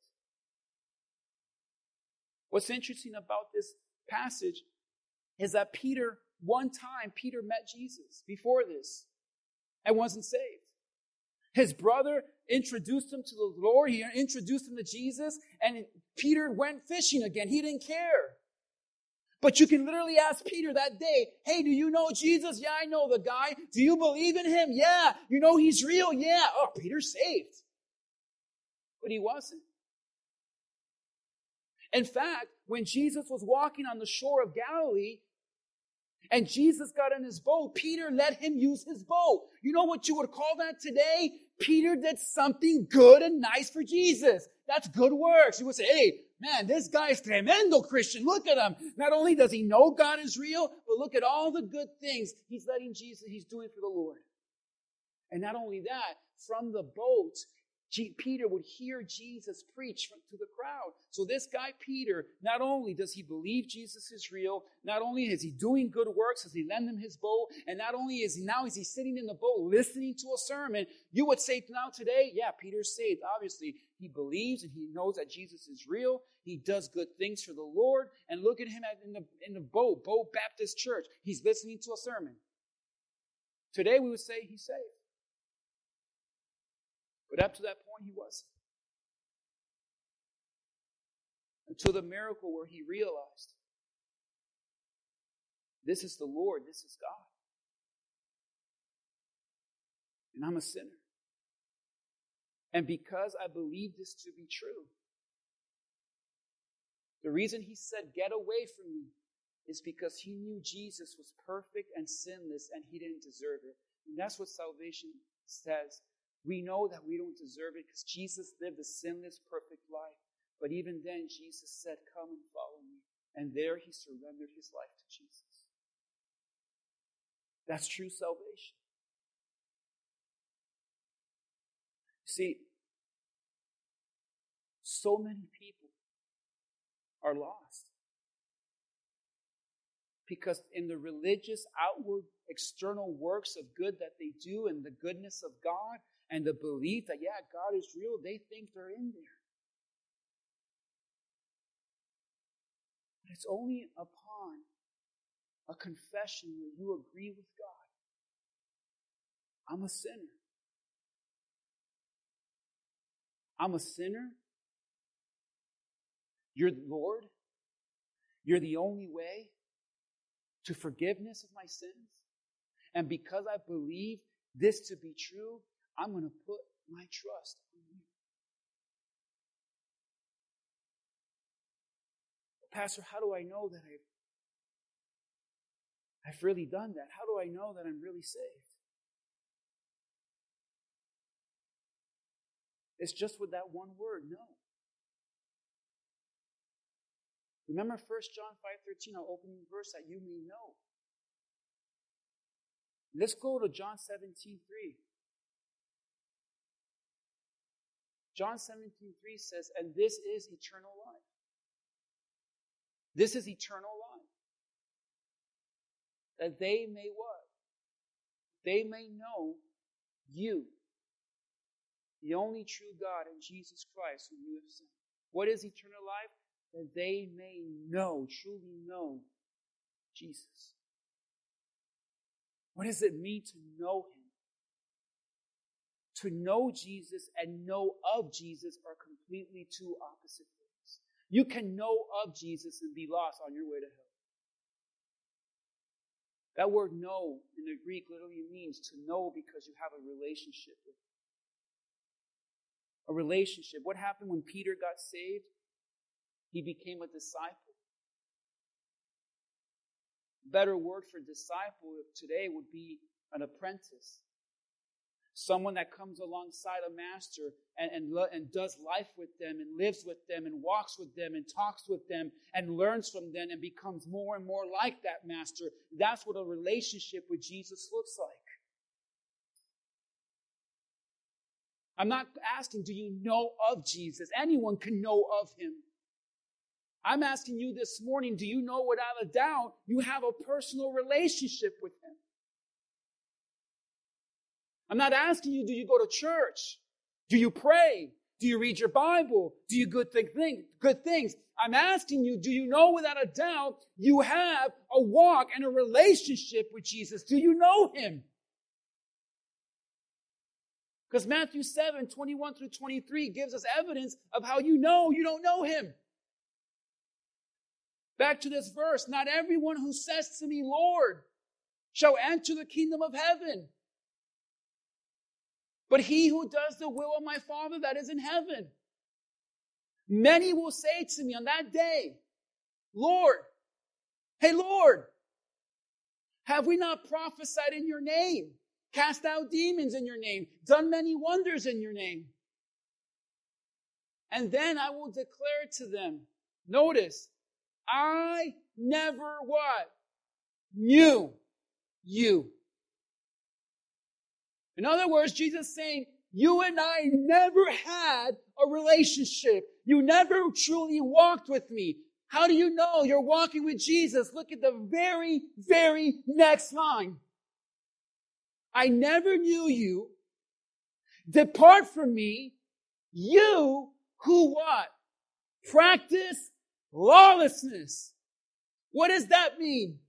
Speaker 1: What's interesting about this passage is that Peter met Jesus before this and wasn't saved. His brother introduced him to the Lord. He introduced him to Jesus, and Peter went fishing again. He didn't care. But you can literally ask Peter that day, hey, do you know Jesus? Yeah, I know the guy. Do you believe in him? Yeah. You know he's real? Yeah. Oh, Peter's saved. But he wasn't. In fact, when Jesus was walking on the shore of Galilee, and Jesus got in his boat, Peter let him use his boat. You know what you would call that today? Peter did something good and nice for Jesus. That's good works. You would say, hey, man, this guy's tremendo Christian. Look at him. Not only does he know God is real, but look at all the good things he's doing for the Lord. And not only that, from the boat, Peter would hear Jesus preach to the crowd. So this guy, Peter, not only does he believe Jesus is real, not only is he doing good works as he lend him his boat, and not only is he sitting in the boat listening to a sermon, you would say now today, yeah, Peter's saved. Obviously, he believes and he knows that Jesus is real. He does good things for the Lord. And look at him in the boat Baptist Church. He's listening to a sermon. Today we would say he's saved. But up to that point, he wasn't. Until the miracle where he realized, this is the Lord, this is God. And I'm a sinner. And because I believe this to be true, the reason he said, get away from me, is because he knew Jesus was perfect and sinless and he didn't deserve it. And that's what salvation says. We know that we don't deserve it because Jesus lived a sinless, perfect life. But even then, Jesus said, come and follow me. And there he surrendered his life to Jesus. That's true salvation. See, so many people are lost because in the religious, outward, external works of good that they do and the goodness of God, and the belief that, yeah, God is real, they think they're in there. But it's only upon a confession where you agree with God. I'm a sinner. I'm a sinner. You're the Lord. You're the only way to forgiveness of my sins. And because I believe this to be true, I'm going to put my trust in you. Pastor, how do I know that I've really done that? How do I know that I'm really saved? It's just with that one word, no. Remember 1 John 5:13, our opening verse, that you may know. Let's go to John 17:3. John 17:3 says, and this is eternal life. This is eternal life. That they may what? They may know you, the only true God, and Jesus Christ, whom you have sent. What is eternal life? That they may know, truly know Jesus. What does it mean to know him? To know Jesus and know of Jesus are completely two opposite things. You can know of Jesus and be lost on your way to hell. That word know in the Greek literally means to know because you have a relationship with him. A relationship. What happened when Peter got saved? He became a disciple. A better word for disciple today would be an apprentice. Someone that comes alongside a master and does life with them and lives with them and walks with them and talks with them and learns from them and becomes more and more like that master. That's what a relationship with Jesus looks like. I'm not asking, do you know of Jesus? Anyone can know of him. I'm asking you this morning, do you know without a doubt you have a personal relationship with him? I'm not asking you, do you go to church? Do you pray? Do you read your Bible? Do you good things? I'm asking you, do you know without a doubt you have a walk and a relationship with Jesus? Do you know him? Because Matthew 7:21-23 gives us evidence of how you know you don't know him. Back to this verse, not everyone who says to me, Lord, shall enter the kingdom of heaven, but he who does the will of my Father that is in heaven. Many will say to me on that day, Lord, hey Lord, have we not prophesied in your name, cast out demons in your name, done many wonders in your name? And then I will declare to them, notice, I never what? Knew you. In other words, Jesus is saying, you and I never had a relationship. You never truly walked with me. How do you know you're walking with Jesus? Look at the very, very next line. I never knew you. Depart from me, you who what? Practice lawlessness. What does that mean?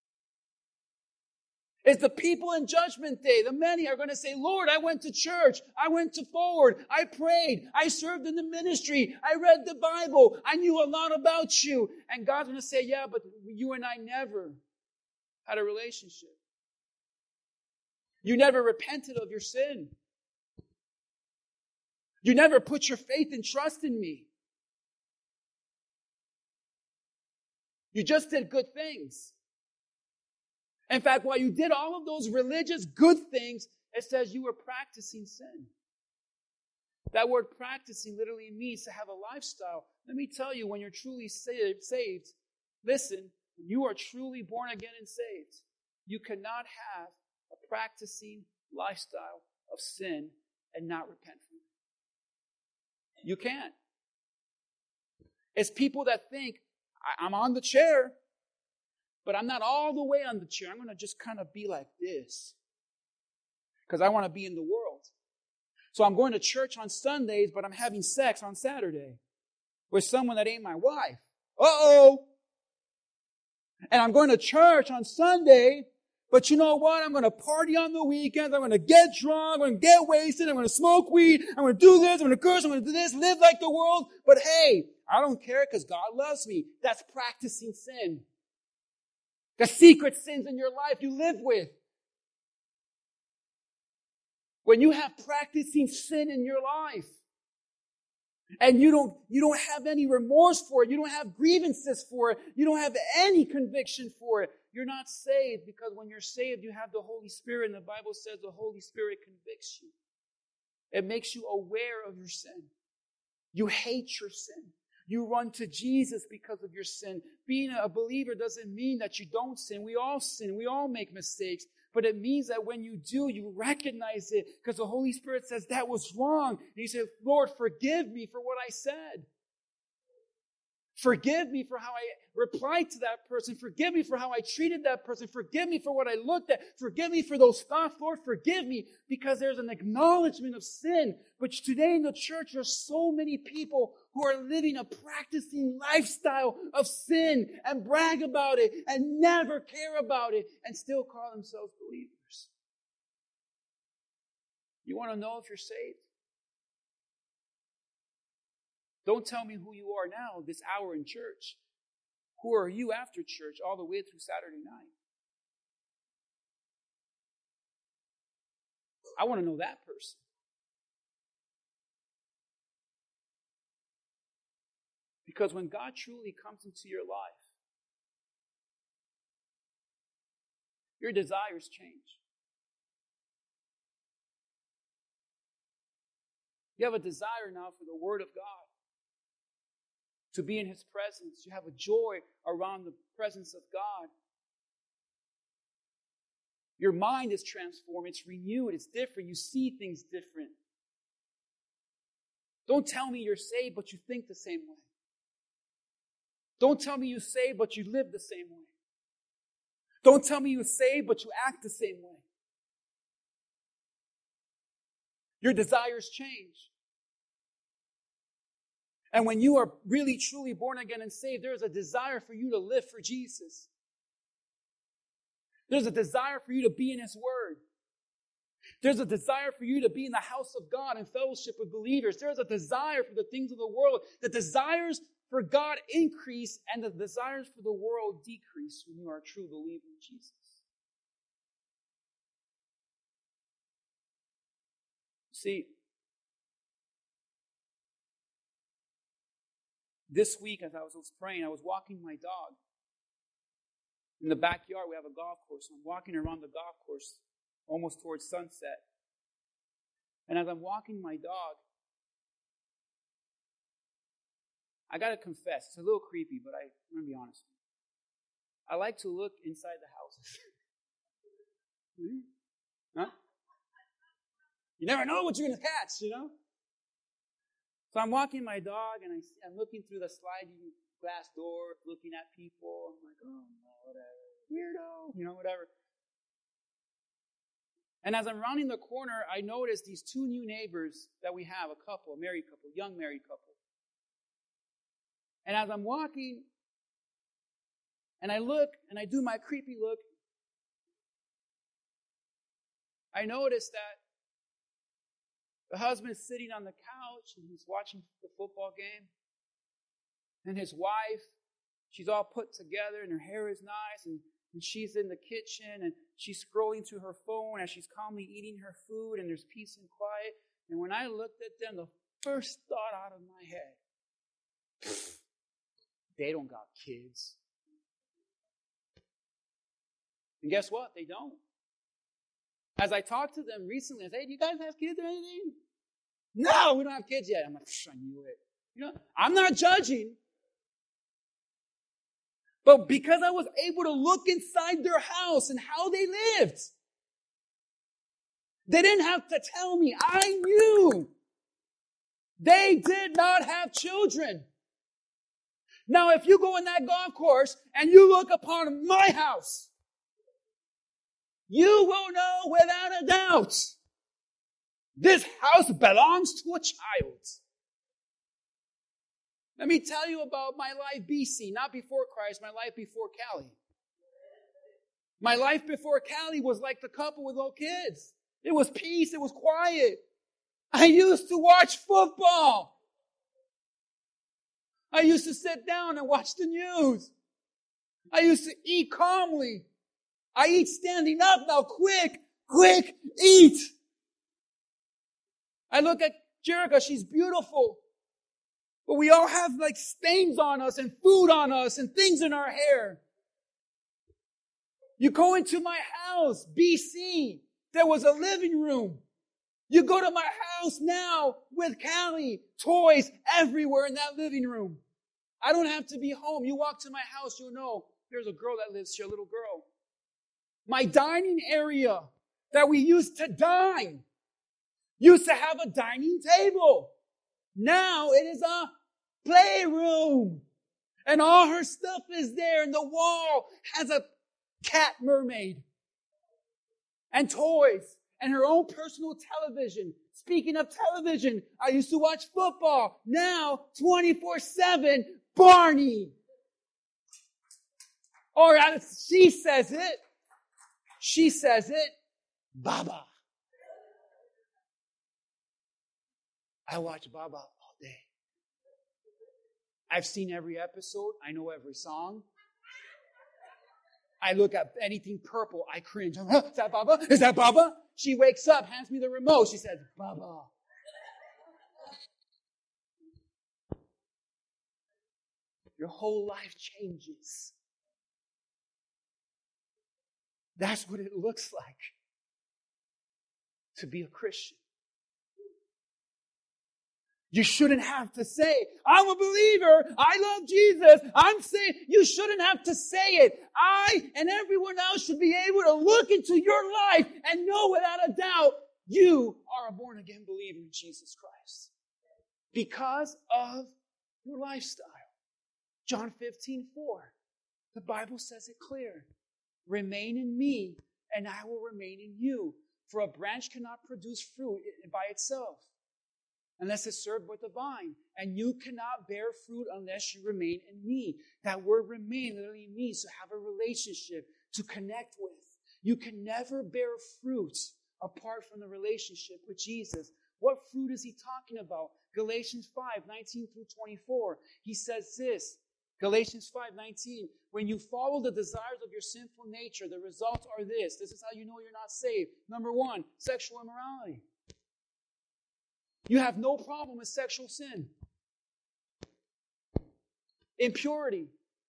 Speaker 1: It's the people in Judgment Day. The many are going to say, Lord, I went to church. I went to forward. I prayed. I served in the ministry. I read the Bible. I knew a lot about you. And God's going to say, yeah, but you and I never had a relationship. You never repented of your sin. You never put your faith and trust in me. You just did good things. In fact, while you did all of those religious good things, it says you were practicing sin. That word practicing literally means to have a lifestyle. Let me tell you, when you're truly saved, listen, when you are truly born again and saved, you cannot have a practicing lifestyle of sin and not repent from it. You can't. It's people that think, I'm on the chair, but I'm not all the way on the chair. I'm going to just kind of be like this because I want to be in the world. So I'm going to church on Sundays, but I'm having sex on Saturday with someone that ain't my wife. Uh-oh. And I'm going to church on Sunday, but you know what? I'm going to party on the weekends. I'm going to get drunk. I'm going to get wasted. I'm going to smoke weed. I'm going to do this. I'm going to curse. I'm going to do this. Live like the world. But hey, I don't care because God loves me. That's practicing sin. The secret sins in your life you live with. When you have practicing sin in your life, and you don't have any remorse for it, you don't have grievances for it, you don't have any conviction for it, you're not saved, because when you're saved, you have the Holy Spirit, and the Bible says the Holy Spirit convicts you. It makes you aware of your sin. You hate your sin. You run to Jesus because of your sin. Being a believer doesn't mean that you don't sin. We all sin. We all make mistakes. But it means that when you do, you recognize it because the Holy Spirit says that was wrong. And you say, Lord, forgive me for what I said. Forgive me for how I replied to that person. Forgive me for how I treated that person. Forgive me for what I looked at. Forgive me for those thoughts. Lord, forgive me, because there's an acknowledgement of sin. But today in the church, there's so many people who are living a practicing lifestyle of sin and brag about it and never care about it and still call themselves believers. You want to know if you're saved? Don't tell me who you are now, this hour in church. Who are you after church all the way through Saturday night? I want to know that person. Because when God truly comes into your life, your desires change. You have a desire now for the Word of God. To be in His presence. You have a joy around the presence of God. Your mind is transformed. It's renewed. It's different. You see things different. Don't tell me you're saved, but you think the same way. Don't tell me you're saved, but you live the same way. Don't tell me you're saved, but you act the same way. Your desires change. And when you are really, truly born again and saved, there is a desire for you to live for Jesus. There's a desire for you to be in His Word. There's a desire for you to be in the house of God and fellowship with believers. There's a desire for the things of the world. The desires for God increase and the desires for the world decrease when you are a true believer in Jesus. See, this week as I was praying, I was walking my dog. In the backyard, we have a golf course. I'm walking around the golf course almost towards sunset. And as I'm walking my dog, I got to confess, it's a little creepy, but I'm going to be honest. I like to look inside the houses. Huh? You never know what you're going to catch, you know? So I'm walking my dog, and I'm looking through the sliding glass door, looking at people. I'm like, oh, no, whatever. Weirdo, whatever. And as I'm rounding the corner, I notice these two new neighbors that we have, a married couple, young married couple. And as I'm walking, and I look, and I do my creepy look, I notice that the husband's sitting on the couch, and he's watching the football game. And his wife, she's all put together, and her hair is nice, and she's in the kitchen, and she's scrolling through her phone as she's calmly eating her food, and there's peace and quiet. And when I looked at them, the first thought out of my head, they don't got kids. And guess what? They don't. As I talked to them recently, I said, hey, do you guys have kids or anything? No, we don't have kids yet. I'm like, I knew it. I'm not judging. But because I was able to look inside their house and how they lived, they didn't have to tell me. I knew they did not have children. Now, if you go in that golf course and you look upon my house, you will know without a doubt, this house belongs to a child. Let me tell you about my life BC, not before Christ, my life before Cali. My life before Cali was like the couple with no kids. It was peace, it was quiet. I used to watch football. I used to sit down and watch the news. I used to eat calmly. I eat standing up now. Quick, eat. I look at Jerica, she's beautiful. But we all have like stains on us and food on us and things in our hair. You go into my house, BC, there was a living room. You go to my house now with Callie, toys everywhere in that living room. I don't have to be home. You walk to my house, you'll know there's a girl that lives here, a little girl. My dining area that we used to dine used to have a dining table. Now it is a playroom. And all her stuff is there, and the wall has a cat mermaid and toys and her own personal television. Speaking of television, I used to watch football. Now, 24/7, Barney. Or she says it, Baba. I watch Baba all day. I've seen every episode. I know every song. I look at anything purple. I cringe. Is that Baba? Is that Baba? She wakes up, hands me the remote. She says, Baba. Your whole life changes. That's what it looks like to be a Christian. You shouldn't have to say, I'm a believer. I love Jesus. I'm saved. You shouldn't have to say it. I and everyone else should be able to look into your life and know without a doubt you are a born-again believer in Jesus Christ. Because of your lifestyle. John 15:4. The Bible says it clear. Remain in me, and I will remain in you. For a branch cannot produce fruit by itself, unless it's served with the vine. And you cannot bear fruit unless you remain in me. That word remain literally means to have a relationship, to connect with. You can never bear fruit apart from the relationship with Jesus. What fruit is he talking about? Galatians 5:19-24. He says this, Galatians 5:19, when you follow the desires of your sinful nature, the results are this. This is how you know you're not saved. Number 1, sexual immorality. You have no problem with sexual sin. Impurity.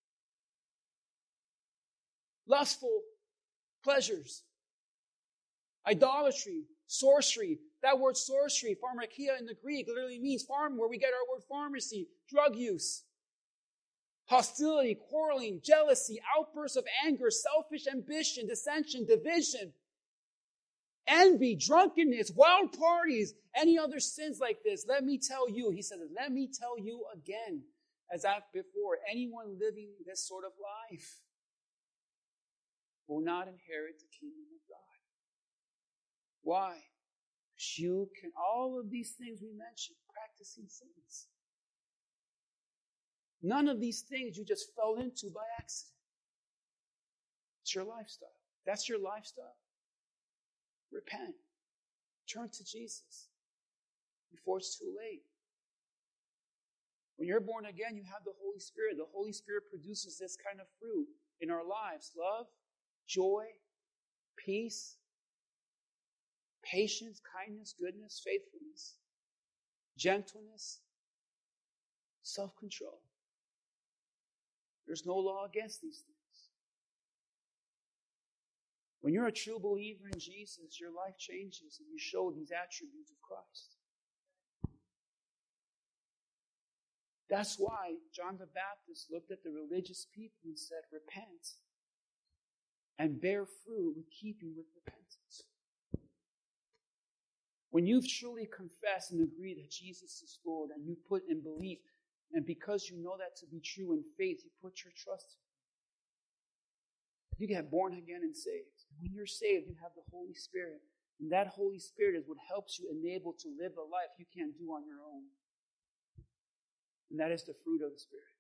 Speaker 1: Lustful pleasures. Idolatry. Sorcery. That word sorcery, pharmakia in the Greek, literally means farm, where we get our word pharmacy. Drug use. hostility, quarreling, jealousy, outbursts of anger, selfish ambition, dissension, division, envy, drunkenness, wild parties, any other sins like this. Let me tell you, he says, let me tell you again, as I've before, anyone living this sort of life will not inherit the kingdom of God. Why? Because you can, all of these things we mentioned, practicing sins. None of these things you just fell into by accident. It's your lifestyle. That's your lifestyle. Repent. Turn to Jesus before it's too late. When you're born again, you have the Holy Spirit. The Holy Spirit produces this kind of fruit in our lives. Love, joy, peace, patience, kindness, goodness, faithfulness, gentleness, self-control. There's no law against these things. When you're a true believer in Jesus, your life changes and you show these attributes of Christ. That's why John the Baptist looked at the religious people and said, repent and bear fruit in keeping with repentance. When you've truly confessed and agreed that Jesus is Lord and you put in belief, and because you know that to be true in faith, you put your trust in Him. You get born again and saved. When you're saved, you have the Holy Spirit. And that Holy Spirit is what helps you enable to live a life you can't do on your own. And that is the fruit of the Spirit.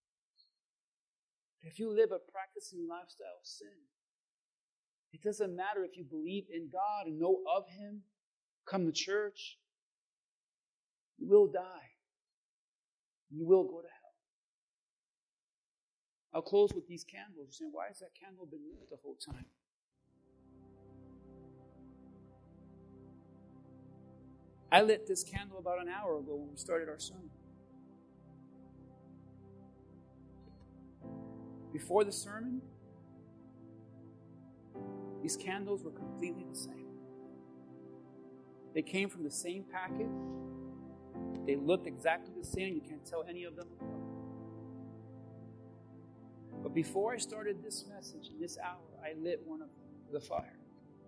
Speaker 1: If you live a practicing lifestyle of sin, it doesn't matter if you believe in God and know of Him, come to church, you will die. You will go to hell. I'll close with these candles. You're saying, why has that candle been lit the whole time? I lit this candle about an hour ago when we started our sermon. Before the sermon, these candles were completely the same. They came from the same package. They looked exactly the same. You can't tell any of them apart. But before I started this message, in this hour, I lit one of them with a fire.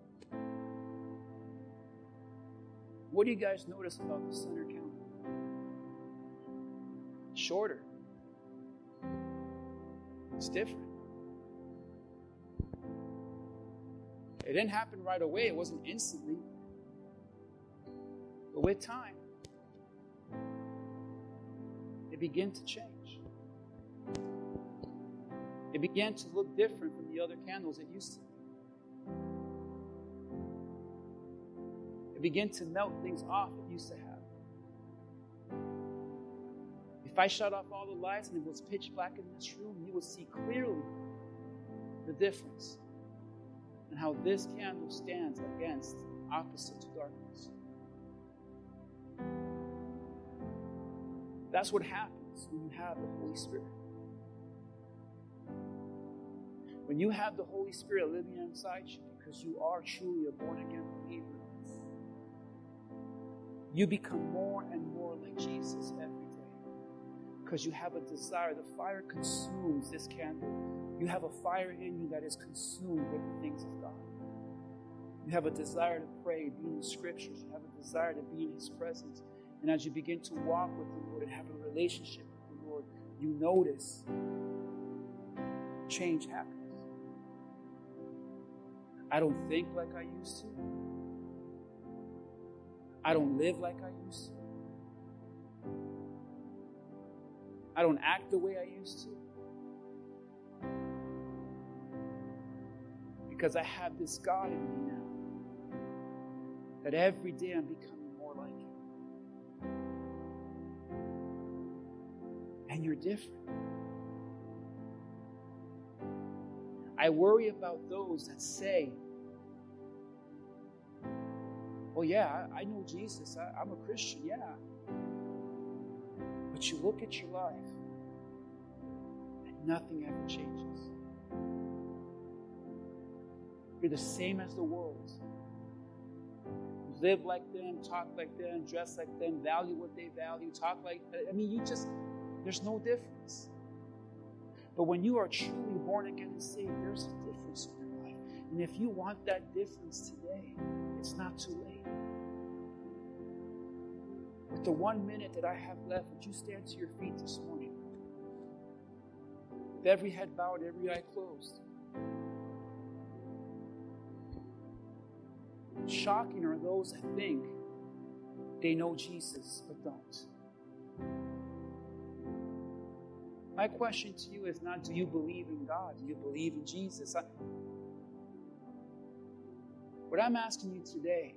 Speaker 1: What do you guys notice about the center candle? Shorter. It's different. It didn't happen right away. It wasn't instantly. But with time, it began to change. It began to look different from the other candles it used to. It began to melt things off it used to have. If I shut off all the lights and it was pitch black in this room, you would see clearly the difference and how this candle stands against opposite to darkness. That's what happens when you have the Holy Spirit. When you have the Holy Spirit living inside you, because you are truly a born-again believer, you become more and more like Jesus every day. Because you have a desire. The fire consumes this candle. You have a fire in you that is consumed with the things of God. You have a desire to pray, be in the Scriptures. You have a desire to be in His presence. And as you begin to walk with the Lord and have a relationship with the Lord, you notice change happens. I don't think like I used to. I don't live like I used to. I don't act the way I used to. Because I have this God in me now. That every day I'm becoming more like Him. And you're different. I worry about those that say, well, yeah, I know Jesus. I'm a Christian, yeah. But you look at your life and nothing ever changes. You're the same as the world. You live like them, talk like them, dress like them, value what they value, talk like them. I mean, there's no difference. But when you are truly born again and saved, there's a difference in your life. And if you want that difference today, it's not too late. With the 1 minute that I have left, would you stand to your feet this morning? With every head bowed, every eye closed. Shocking are those that think they know Jesus but don't. My question to you is not, do you believe in God? Do you believe in Jesus? What I'm asking you today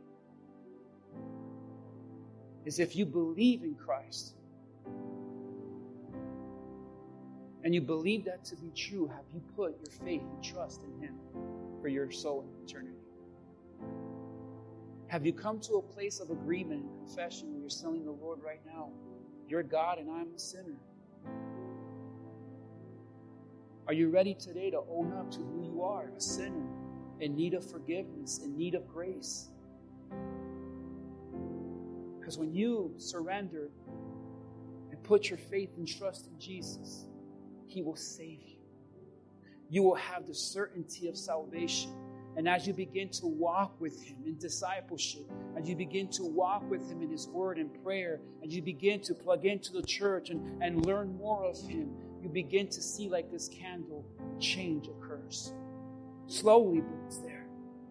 Speaker 1: is, if you believe in Christ and you believe that to be true, have you put your faith and trust in Him for your soul in eternity? Have you come to a place of agreement and confession where you're telling the Lord right now, you're God and I'm a sinner? Are you ready today to own up to who you are, a sinner, in need of forgiveness, in need of grace? Because when you surrender and put your faith and trust in Jesus, He will save you. You will have the certainty of salvation. And as you begin to walk with Him in discipleship, as you begin to walk with Him in His Word and prayer, as you begin to plug into the church and learn more of Him, you begin to see, like this candle, change occurs. Slowly, but it's there.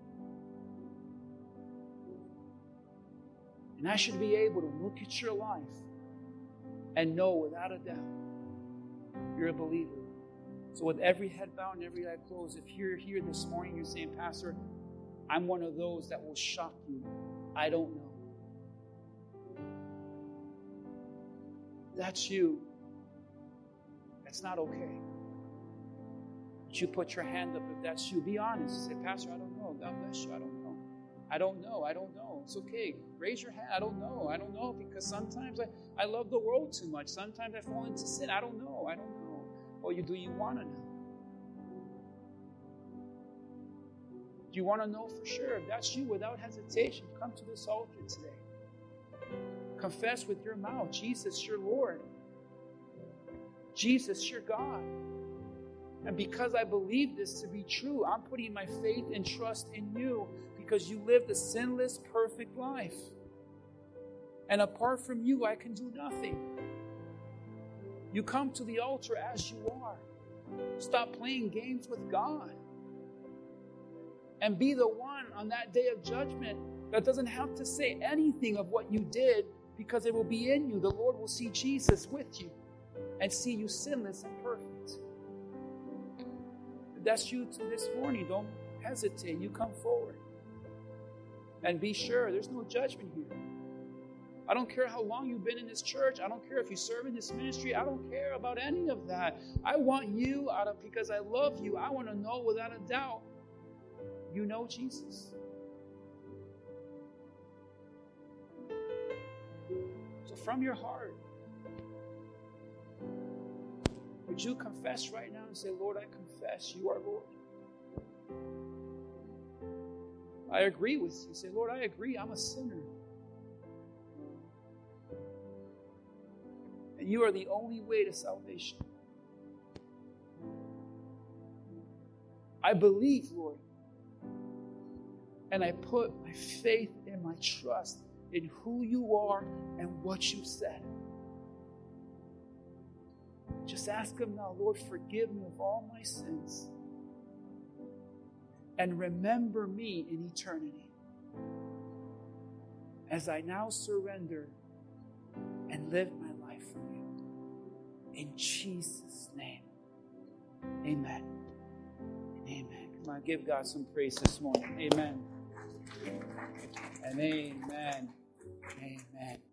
Speaker 1: And I should be able to look at your life and know without a doubt you're a believer. So with every head bowed and every eye closed, if you're here this morning, you're saying, Pastor, I'm one of those that will shock you. I don't know. That's you. That's not okay. But you put your hand up if that's you. Be honest. Say, Pastor, I don't know. God bless you. I don't know. I don't know. I don't know. It's okay. Raise your hand. I don't know. I don't know, because sometimes I love the world too much. Sometimes I fall into sin. I don't know. I don't know. Or do you want to know? Do you want to know for sure? If that's you, without hesitation, come to this altar today. Confess with your mouth, Jesus, your Lord. Jesus, your God. And because I believe this to be true, I'm putting my faith and trust in you, because you lived a sinless, perfect life. And apart from you, I can do nothing. You come to the altar as you are. Stop playing games with God. And be the one on that day of judgment that doesn't have to say anything of what you did, because it will be in you. The Lord will see Jesus with you and see you sinless and perfect. If that's you this morning, don't hesitate. You come forward. And be sure there's no judgment here. I don't care how long you've been in this church. I don't care if you serve in this ministry. I don't care about any of that. I want you because I love you. I want to know without a doubt you know Jesus. So from your heart, would you confess right now and say, Lord, I confess you are Lord. I agree with you. Say, Lord, I agree. I'm a sinner. And you are the only way to salvation. I believe, Lord. And I put my faith and my trust in who you are and what you said. Just ask Him now, Lord, forgive me of all my sins. And remember me in eternity. As I now surrender and live my life for you. In Jesus' name. Amen. Amen. Come on, give God some praise this morning. Amen. And amen. Amen.